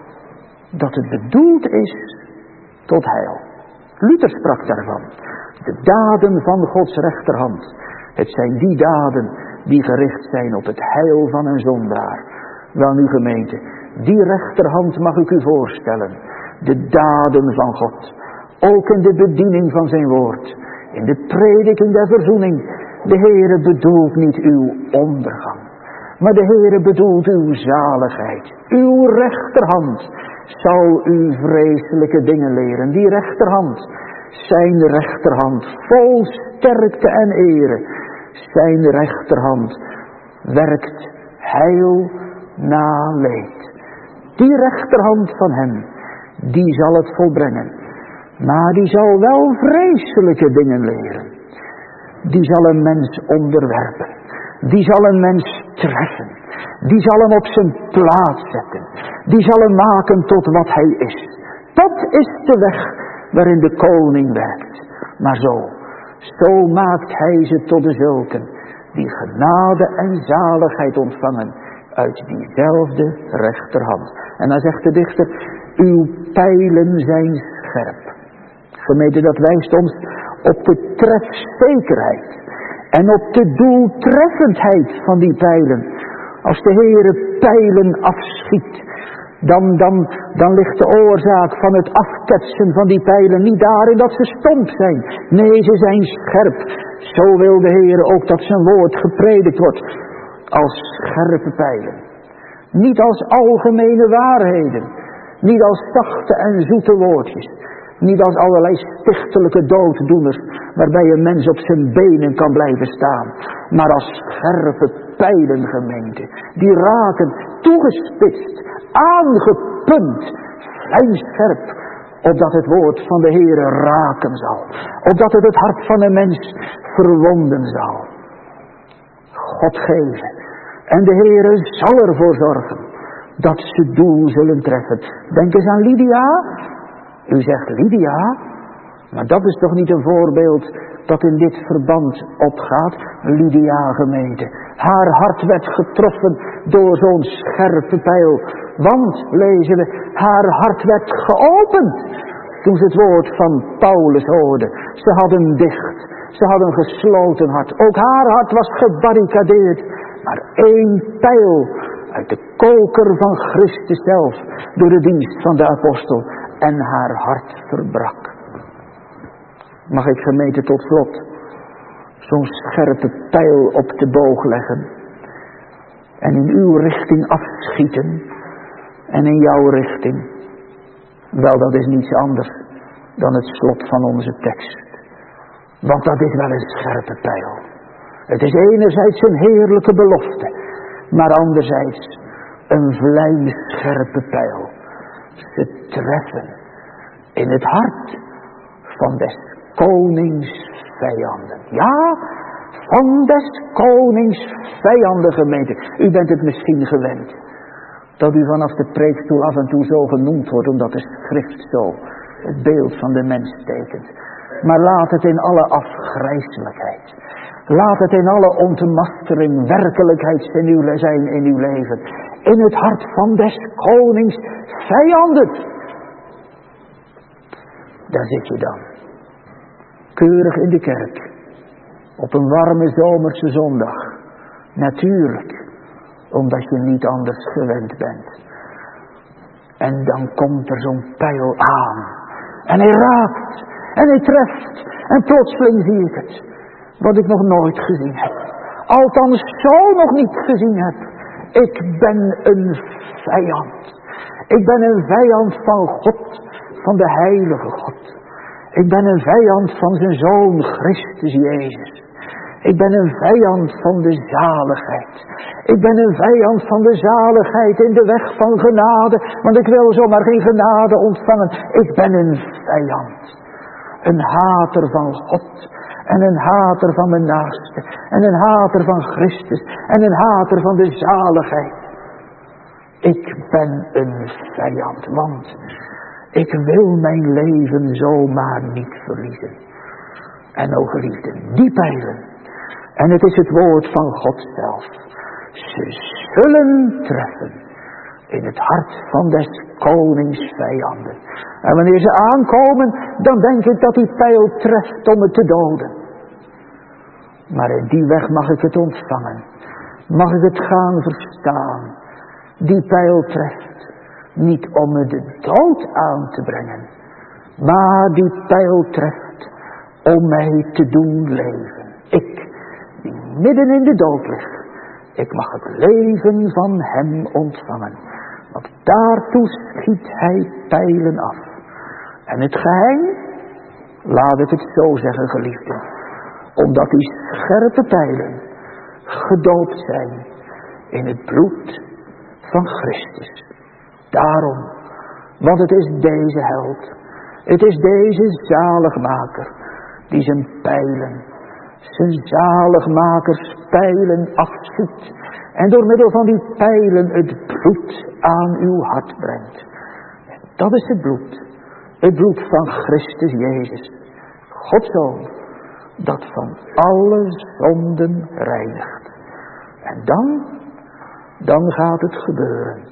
dat het bedoeld is tot heil. Luther sprak daarvan. De daden van Gods rechterhand. Het zijn die daden die gericht zijn op het heil van een zondaar. Wel nu gemeente, die rechterhand mag ik u voorstellen. De daden van God. Ook in de bediening van zijn woord. In de prediking der verzoening. De Heere bedoelt niet uw ondergang. Maar de Heere bedoelt uw zaligheid. Uw rechterhand zal u vreselijke dingen leren. Die rechterhand. Zijn rechterhand vol sterkte en ere. Zijn rechterhand werkt heil na leed. Die rechterhand van hem, die zal het volbrengen. Maar die zal wel vreselijke dingen leren. Die zal een mens onderwerpen. Die zal een mens treffen. Die zal hem op zijn plaats zetten. Die zal hem maken tot wat hij is. Dat is de weg waarin de koning werkt. Maar zo, zo maakt hij ze tot de zulken die genade en zaligheid ontvangen uit diezelfde rechterhand. En dan zegt de dichter, uw pijlen zijn scherp. Gemeente, dat wijst ons op de trefzekerheid en op de doeltreffendheid van die pijlen. Als de Heere pijlen afschiet, dan, dan, dan ligt de oorzaak van het afketsen van die pijlen niet daarin dat ze stomp zijn. Nee, ze zijn scherp. Zo wil de Heere ook dat zijn woord gepredikt wordt als scherpe pijlen. Niet als algemene waarheden. Niet als zachte en zoete woordjes. Niet als allerlei stichtelijke dooddoeners waarbij een mens op zijn benen kan blijven staan. Maar als scherpe pijlen, gemeente. Die raken, toegespitst, aangepunt, lijnscherp. Opdat het woord van de Heere raken zal. Opdat het het hart van een mens verwonden zal. God geven. En de Heere zal ervoor zorgen dat ze doel zullen treffen. Denk eens aan Lydia. U zegt Lydia, maar dat is toch niet een voorbeeld dat in dit verband opgaat? Lydia, gemeente. Haar hart werd getroffen door zo'n scherpe pijl. Want, lezen we, haar hart werd geopend toen ze het woord van Paulus hoorden. Ze hadden dicht, ze hadden gesloten hart. Ook haar hart was gebarricadeerd. Maar één pijl uit de koker van Christus zelf, door de dienst van de apostel, en haar hart verbrak. Mag ik, gemeente, tot slot zo'n scherpe pijl op de boog leggen en in uw richting afschieten en in jouw richting? Wel, dat is niets anders dan het slot van onze tekst. Want dat is wel een scherpe pijl. Het is enerzijds een heerlijke belofte, maar anderzijds een vlijmscherpe pijl. Ze treffen in het hart van des konings vijanden. Ja, van des konings vijanden, gemeente. U bent het misschien gewend dat u vanaf de preekstoel af en toe zo genoemd wordt, omdat de schrift zo het beeld van de mens tekent. Maar laat het in alle afgrijselijkheid, laat het in alle ontmastering werkelijkheid zijn in uw leven. In het hart van des konings vijanden. Daar zit je dan. Keurig in de kerk. Op een warme zomerse zondag. Natuurlijk. Omdat je niet anders gewend bent. En dan komt er zo'n pijl aan. En hij raakt. En hij treft. En plotseling zie ik het. Wat ik nog nooit gezien heb. Althans zo nog niet gezien heb. Ik ben een vijand. Ik ben een vijand van God. Van de heilige God. Ik ben een vijand van zijn Zoon Christus Jezus. Ik ben een vijand van de zaligheid. Ik ben een vijand van de zaligheid in de weg van genade. Want ik wil zomaar geen genade ontvangen. Ik ben een vijand. Een hater van God. En een hater van mijn naaste. En een hater van Christus. En een hater van de zaligheid. Ik ben een vijand. Want ik wil mijn leven zomaar niet verliezen. En o geliefden, die pijlen. En het is het woord van God zelf. Ze zullen treffen in het hart van des konings vijanden. En wanneer ze aankomen, dan denk ik dat die pijl treft om het te doden. Maar in die weg mag ik het ontvangen. Mag ik het gaan verstaan. Die pijl treft niet om me de dood aan te brengen. Maar die pijl treft om mij te doen leven. Ik, die midden in de dood lig. Ik mag het leven van hem ontvangen. Want daartoe schiet hij pijlen af. En het geheim, laat ik het zo zeggen, geliefden. Omdat die scherpe pijlen gedoopt zijn in het bloed van Christus. Daarom, want het is deze held, het is deze zaligmaker, die zijn pijlen, zijn zaligmakers pijlen afschiet. En door middel van die pijlen het bloed aan uw hart brengt. En dat is het bloed, het bloed van Christus Jezus, Gods Zoon, dat van alle zonden reinigt. En dan, dan gaat het gebeuren.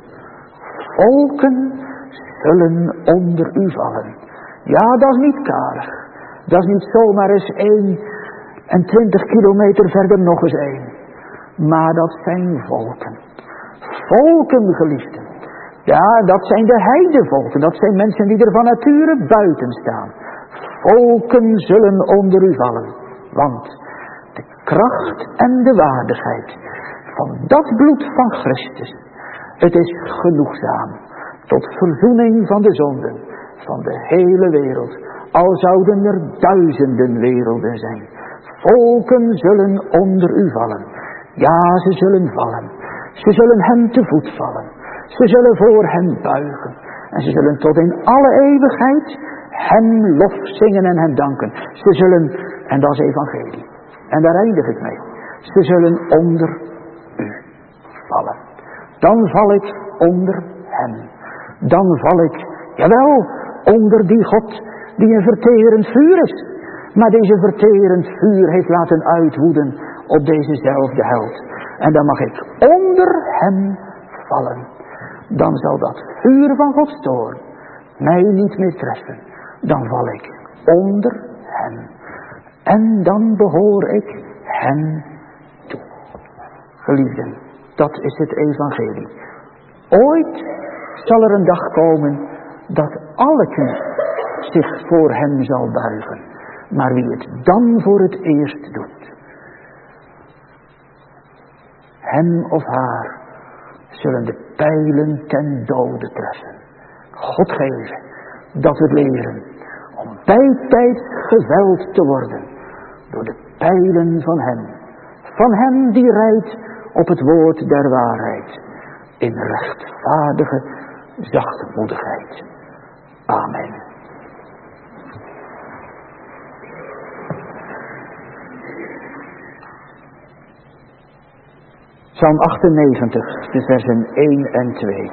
Volken zullen onder u vallen. Ja, dat is niet karig. Dat is niet zomaar eens één en twintig kilometer verder nog eens één. Maar dat zijn volken. Volken, geliefden. Ja, dat zijn de heidevolken. Dat zijn mensen die er van nature buiten staan. Volken zullen onder u vallen. Want de kracht en de waardigheid van dat bloed van Christus, het is genoegzaam tot verzoening van de zonden van de hele wereld. Al zouden er duizenden werelden zijn. Volken zullen onder u vallen. Ja, ze zullen vallen. Ze zullen hem te voet vallen. Ze zullen voor hem buigen. En ze zullen tot in alle eeuwigheid hem lof zingen en hem danken. Ze zullen, en dat is evangelie. En daar eindig ik mee. Ze zullen onder u vallen. Dan val ik onder hen. Dan val ik, jawel, onder die God die een verterend vuur is. Maar deze verterend vuur heeft laten uitwoeden op dezezelfde held. En dan mag ik onder hem vallen. Dan zal dat vuur van Gods toorn mij niet meer treffen. Dan val ik onder hen. En dan behoor ik hen toe. Geliefden, dat is het evangelie. Ooit zal er een dag komen dat alle knie zich voor hem zal buigen. Maar wie het dan voor het eerst doet, hem of haar zullen de pijlen ten dode treffen. God geven dat we leren om bij tijd geveld te worden door de pijlen van hem. Van hem die rijdt op het woord der waarheid in rechtvaardige zachtmoedigheid. Amen. Psalm achtennegentig, de versen één en twee.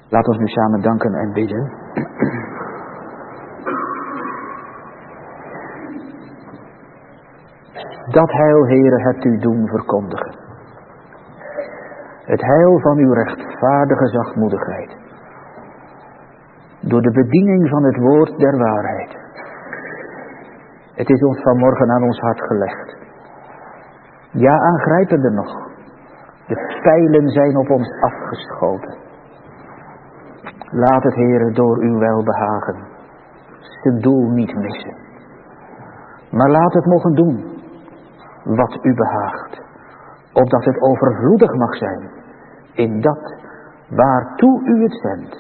Laat ons nu samen danken en bidden. Dat heil, Heere, hebt u doen verkondigen. Het heil van uw rechtvaardige zachtmoedigheid. Door de bediening van het woord der waarheid. Het is ons vanmorgen aan ons hart gelegd. Ja, aangrijpender nog. De pijlen zijn op ons afgeschoten. Laat het, Heere, door uw welbehagen zijn doel niet missen. Maar laat het mogen doen wat u behaagt, opdat het overvloedig mag zijn in dat waartoe u het zendt.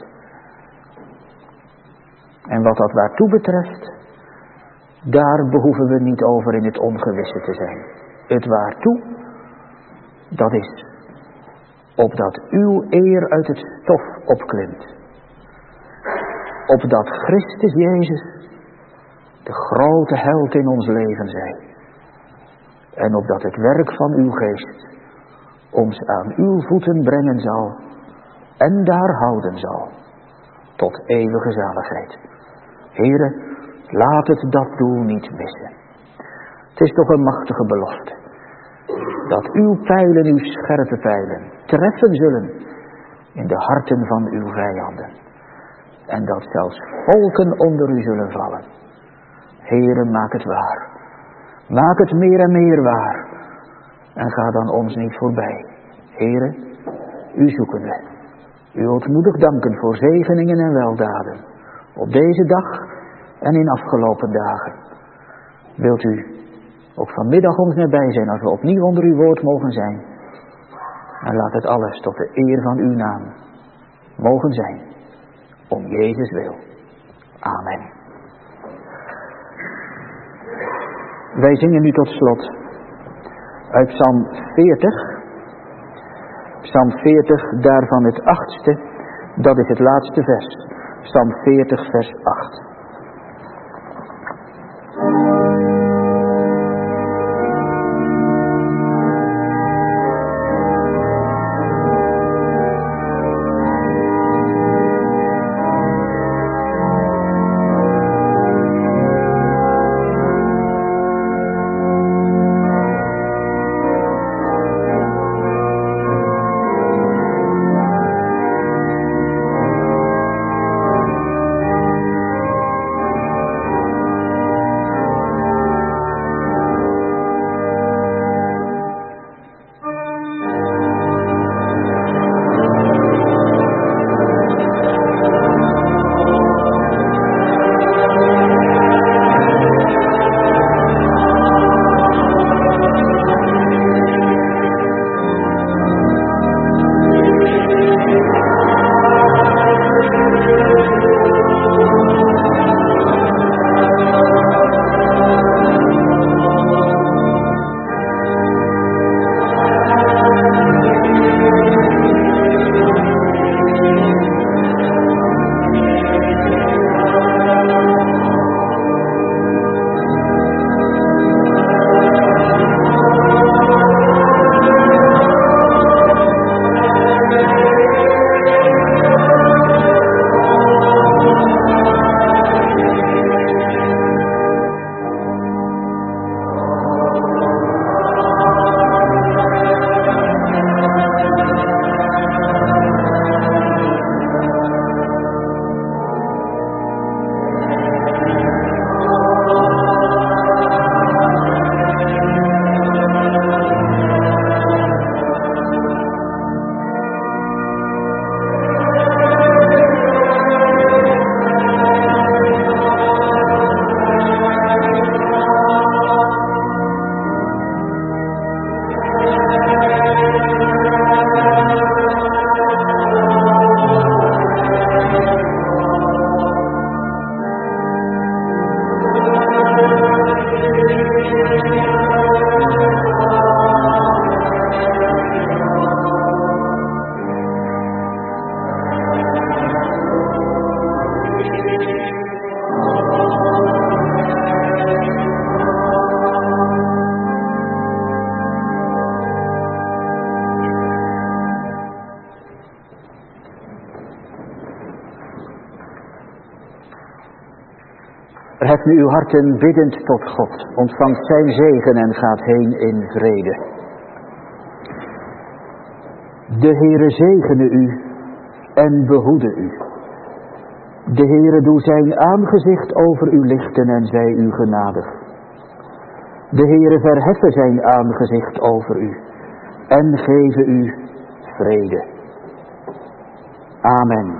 En wat dat waartoe betreft, daar behoeven we niet over in het ongewisse te zijn. Het waartoe, dat is opdat uw eer uit het stof opklimt. Opdat Christus Jezus de grote held in ons leven zij. En opdat het werk van uw geest ons aan uw voeten brengen zal en daar houden zal tot eeuwige zaligheid. Heere, laat het dat doel niet missen. Het is toch een machtige belofte dat uw pijlen, uw scherpe pijlen, treffen zullen in de harten van uw vijanden. En dat zelfs volken onder u zullen vallen. Heere, maak het waar. Maak het meer en meer waar. En ga dan ons niet voorbij. Heere, u zoeken we. U ootmoedig danken voor zegeningen en weldaden. Op deze dag en in afgelopen dagen. Wilt u ook vanmiddag ons nabij zijn als we opnieuw onder uw woord mogen zijn. En laat het alles tot de eer van uw naam mogen zijn. Om Jezus wil. Amen. Wij zingen nu tot slot uit Psalm veertig. Psalm veertig, daarvan het achtste. Dat is het laatste vers. Psalm veertig, vers acht. Hef nu uw harten biddend tot God, ontvangt zijn zegen en gaat heen in vrede. De Heere zegene u en behoede u. De Heere doe zijn aangezicht over u lichten en zij u genadig. De Heere verheffen zijn aangezicht over u en geven u vrede. Amen.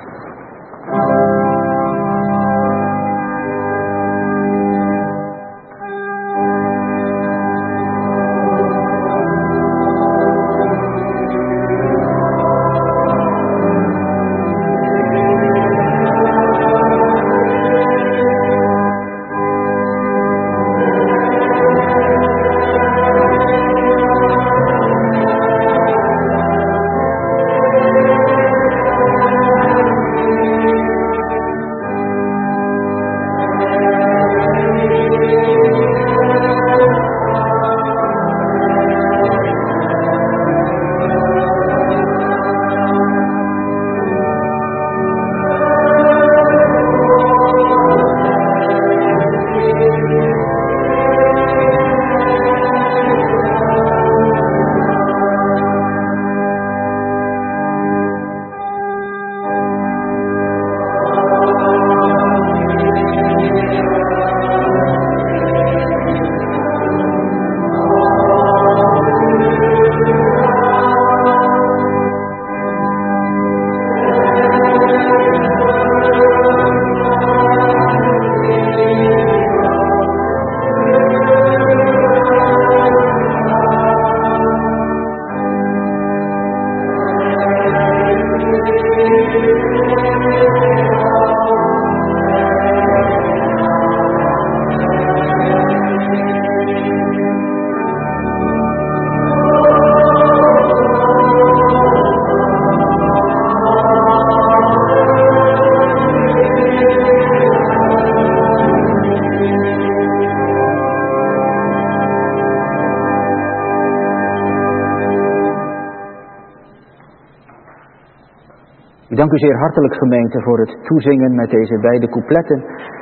Ik dank u zeer hartelijk, gemeente, voor het toezingen met deze beide coupletten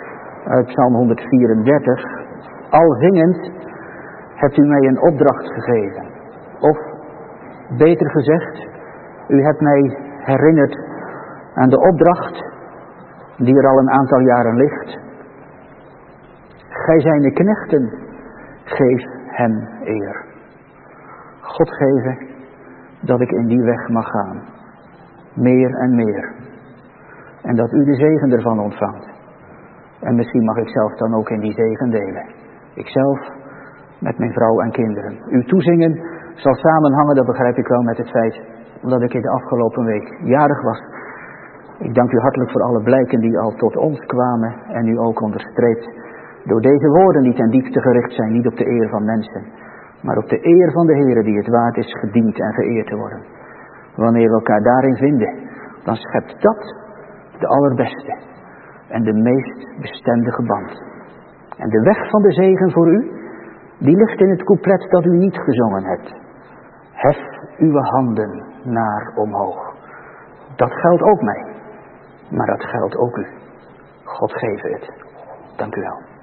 uit Psalm honderdvierendertig. Al zingend hebt u mij een opdracht gegeven. Of, beter gezegd, u hebt mij herinnerd aan de opdracht die er al een aantal jaren ligt. Gij zijne de knechten, geef hem eer. God geven dat ik in die weg mag gaan. Meer en meer. En dat u de zegen ervan ontvangt. En misschien mag ik zelf dan ook in die zegen delen. Ikzelf met mijn vrouw en kinderen. Uw toezingen zal samenhangen, dat begrijp ik wel, met het feit dat ik in de afgelopen week jarig was. Ik dank u hartelijk voor alle blijken die al tot ons kwamen en u ook onderstreept door deze woorden die ten diepste gericht zijn, niet op de eer van mensen, maar op de eer van de Heere die het waard is gediend en vereerd te worden. Wanneer we elkaar daarin vinden, dan schept dat de allerbeste en de meest bestendige band. En de weg van de zegen voor u, die ligt in het couplet dat u niet gezongen hebt. Hef uw handen naar omhoog. Dat geldt ook mij, maar dat geldt ook u. God geve het. Dank u wel.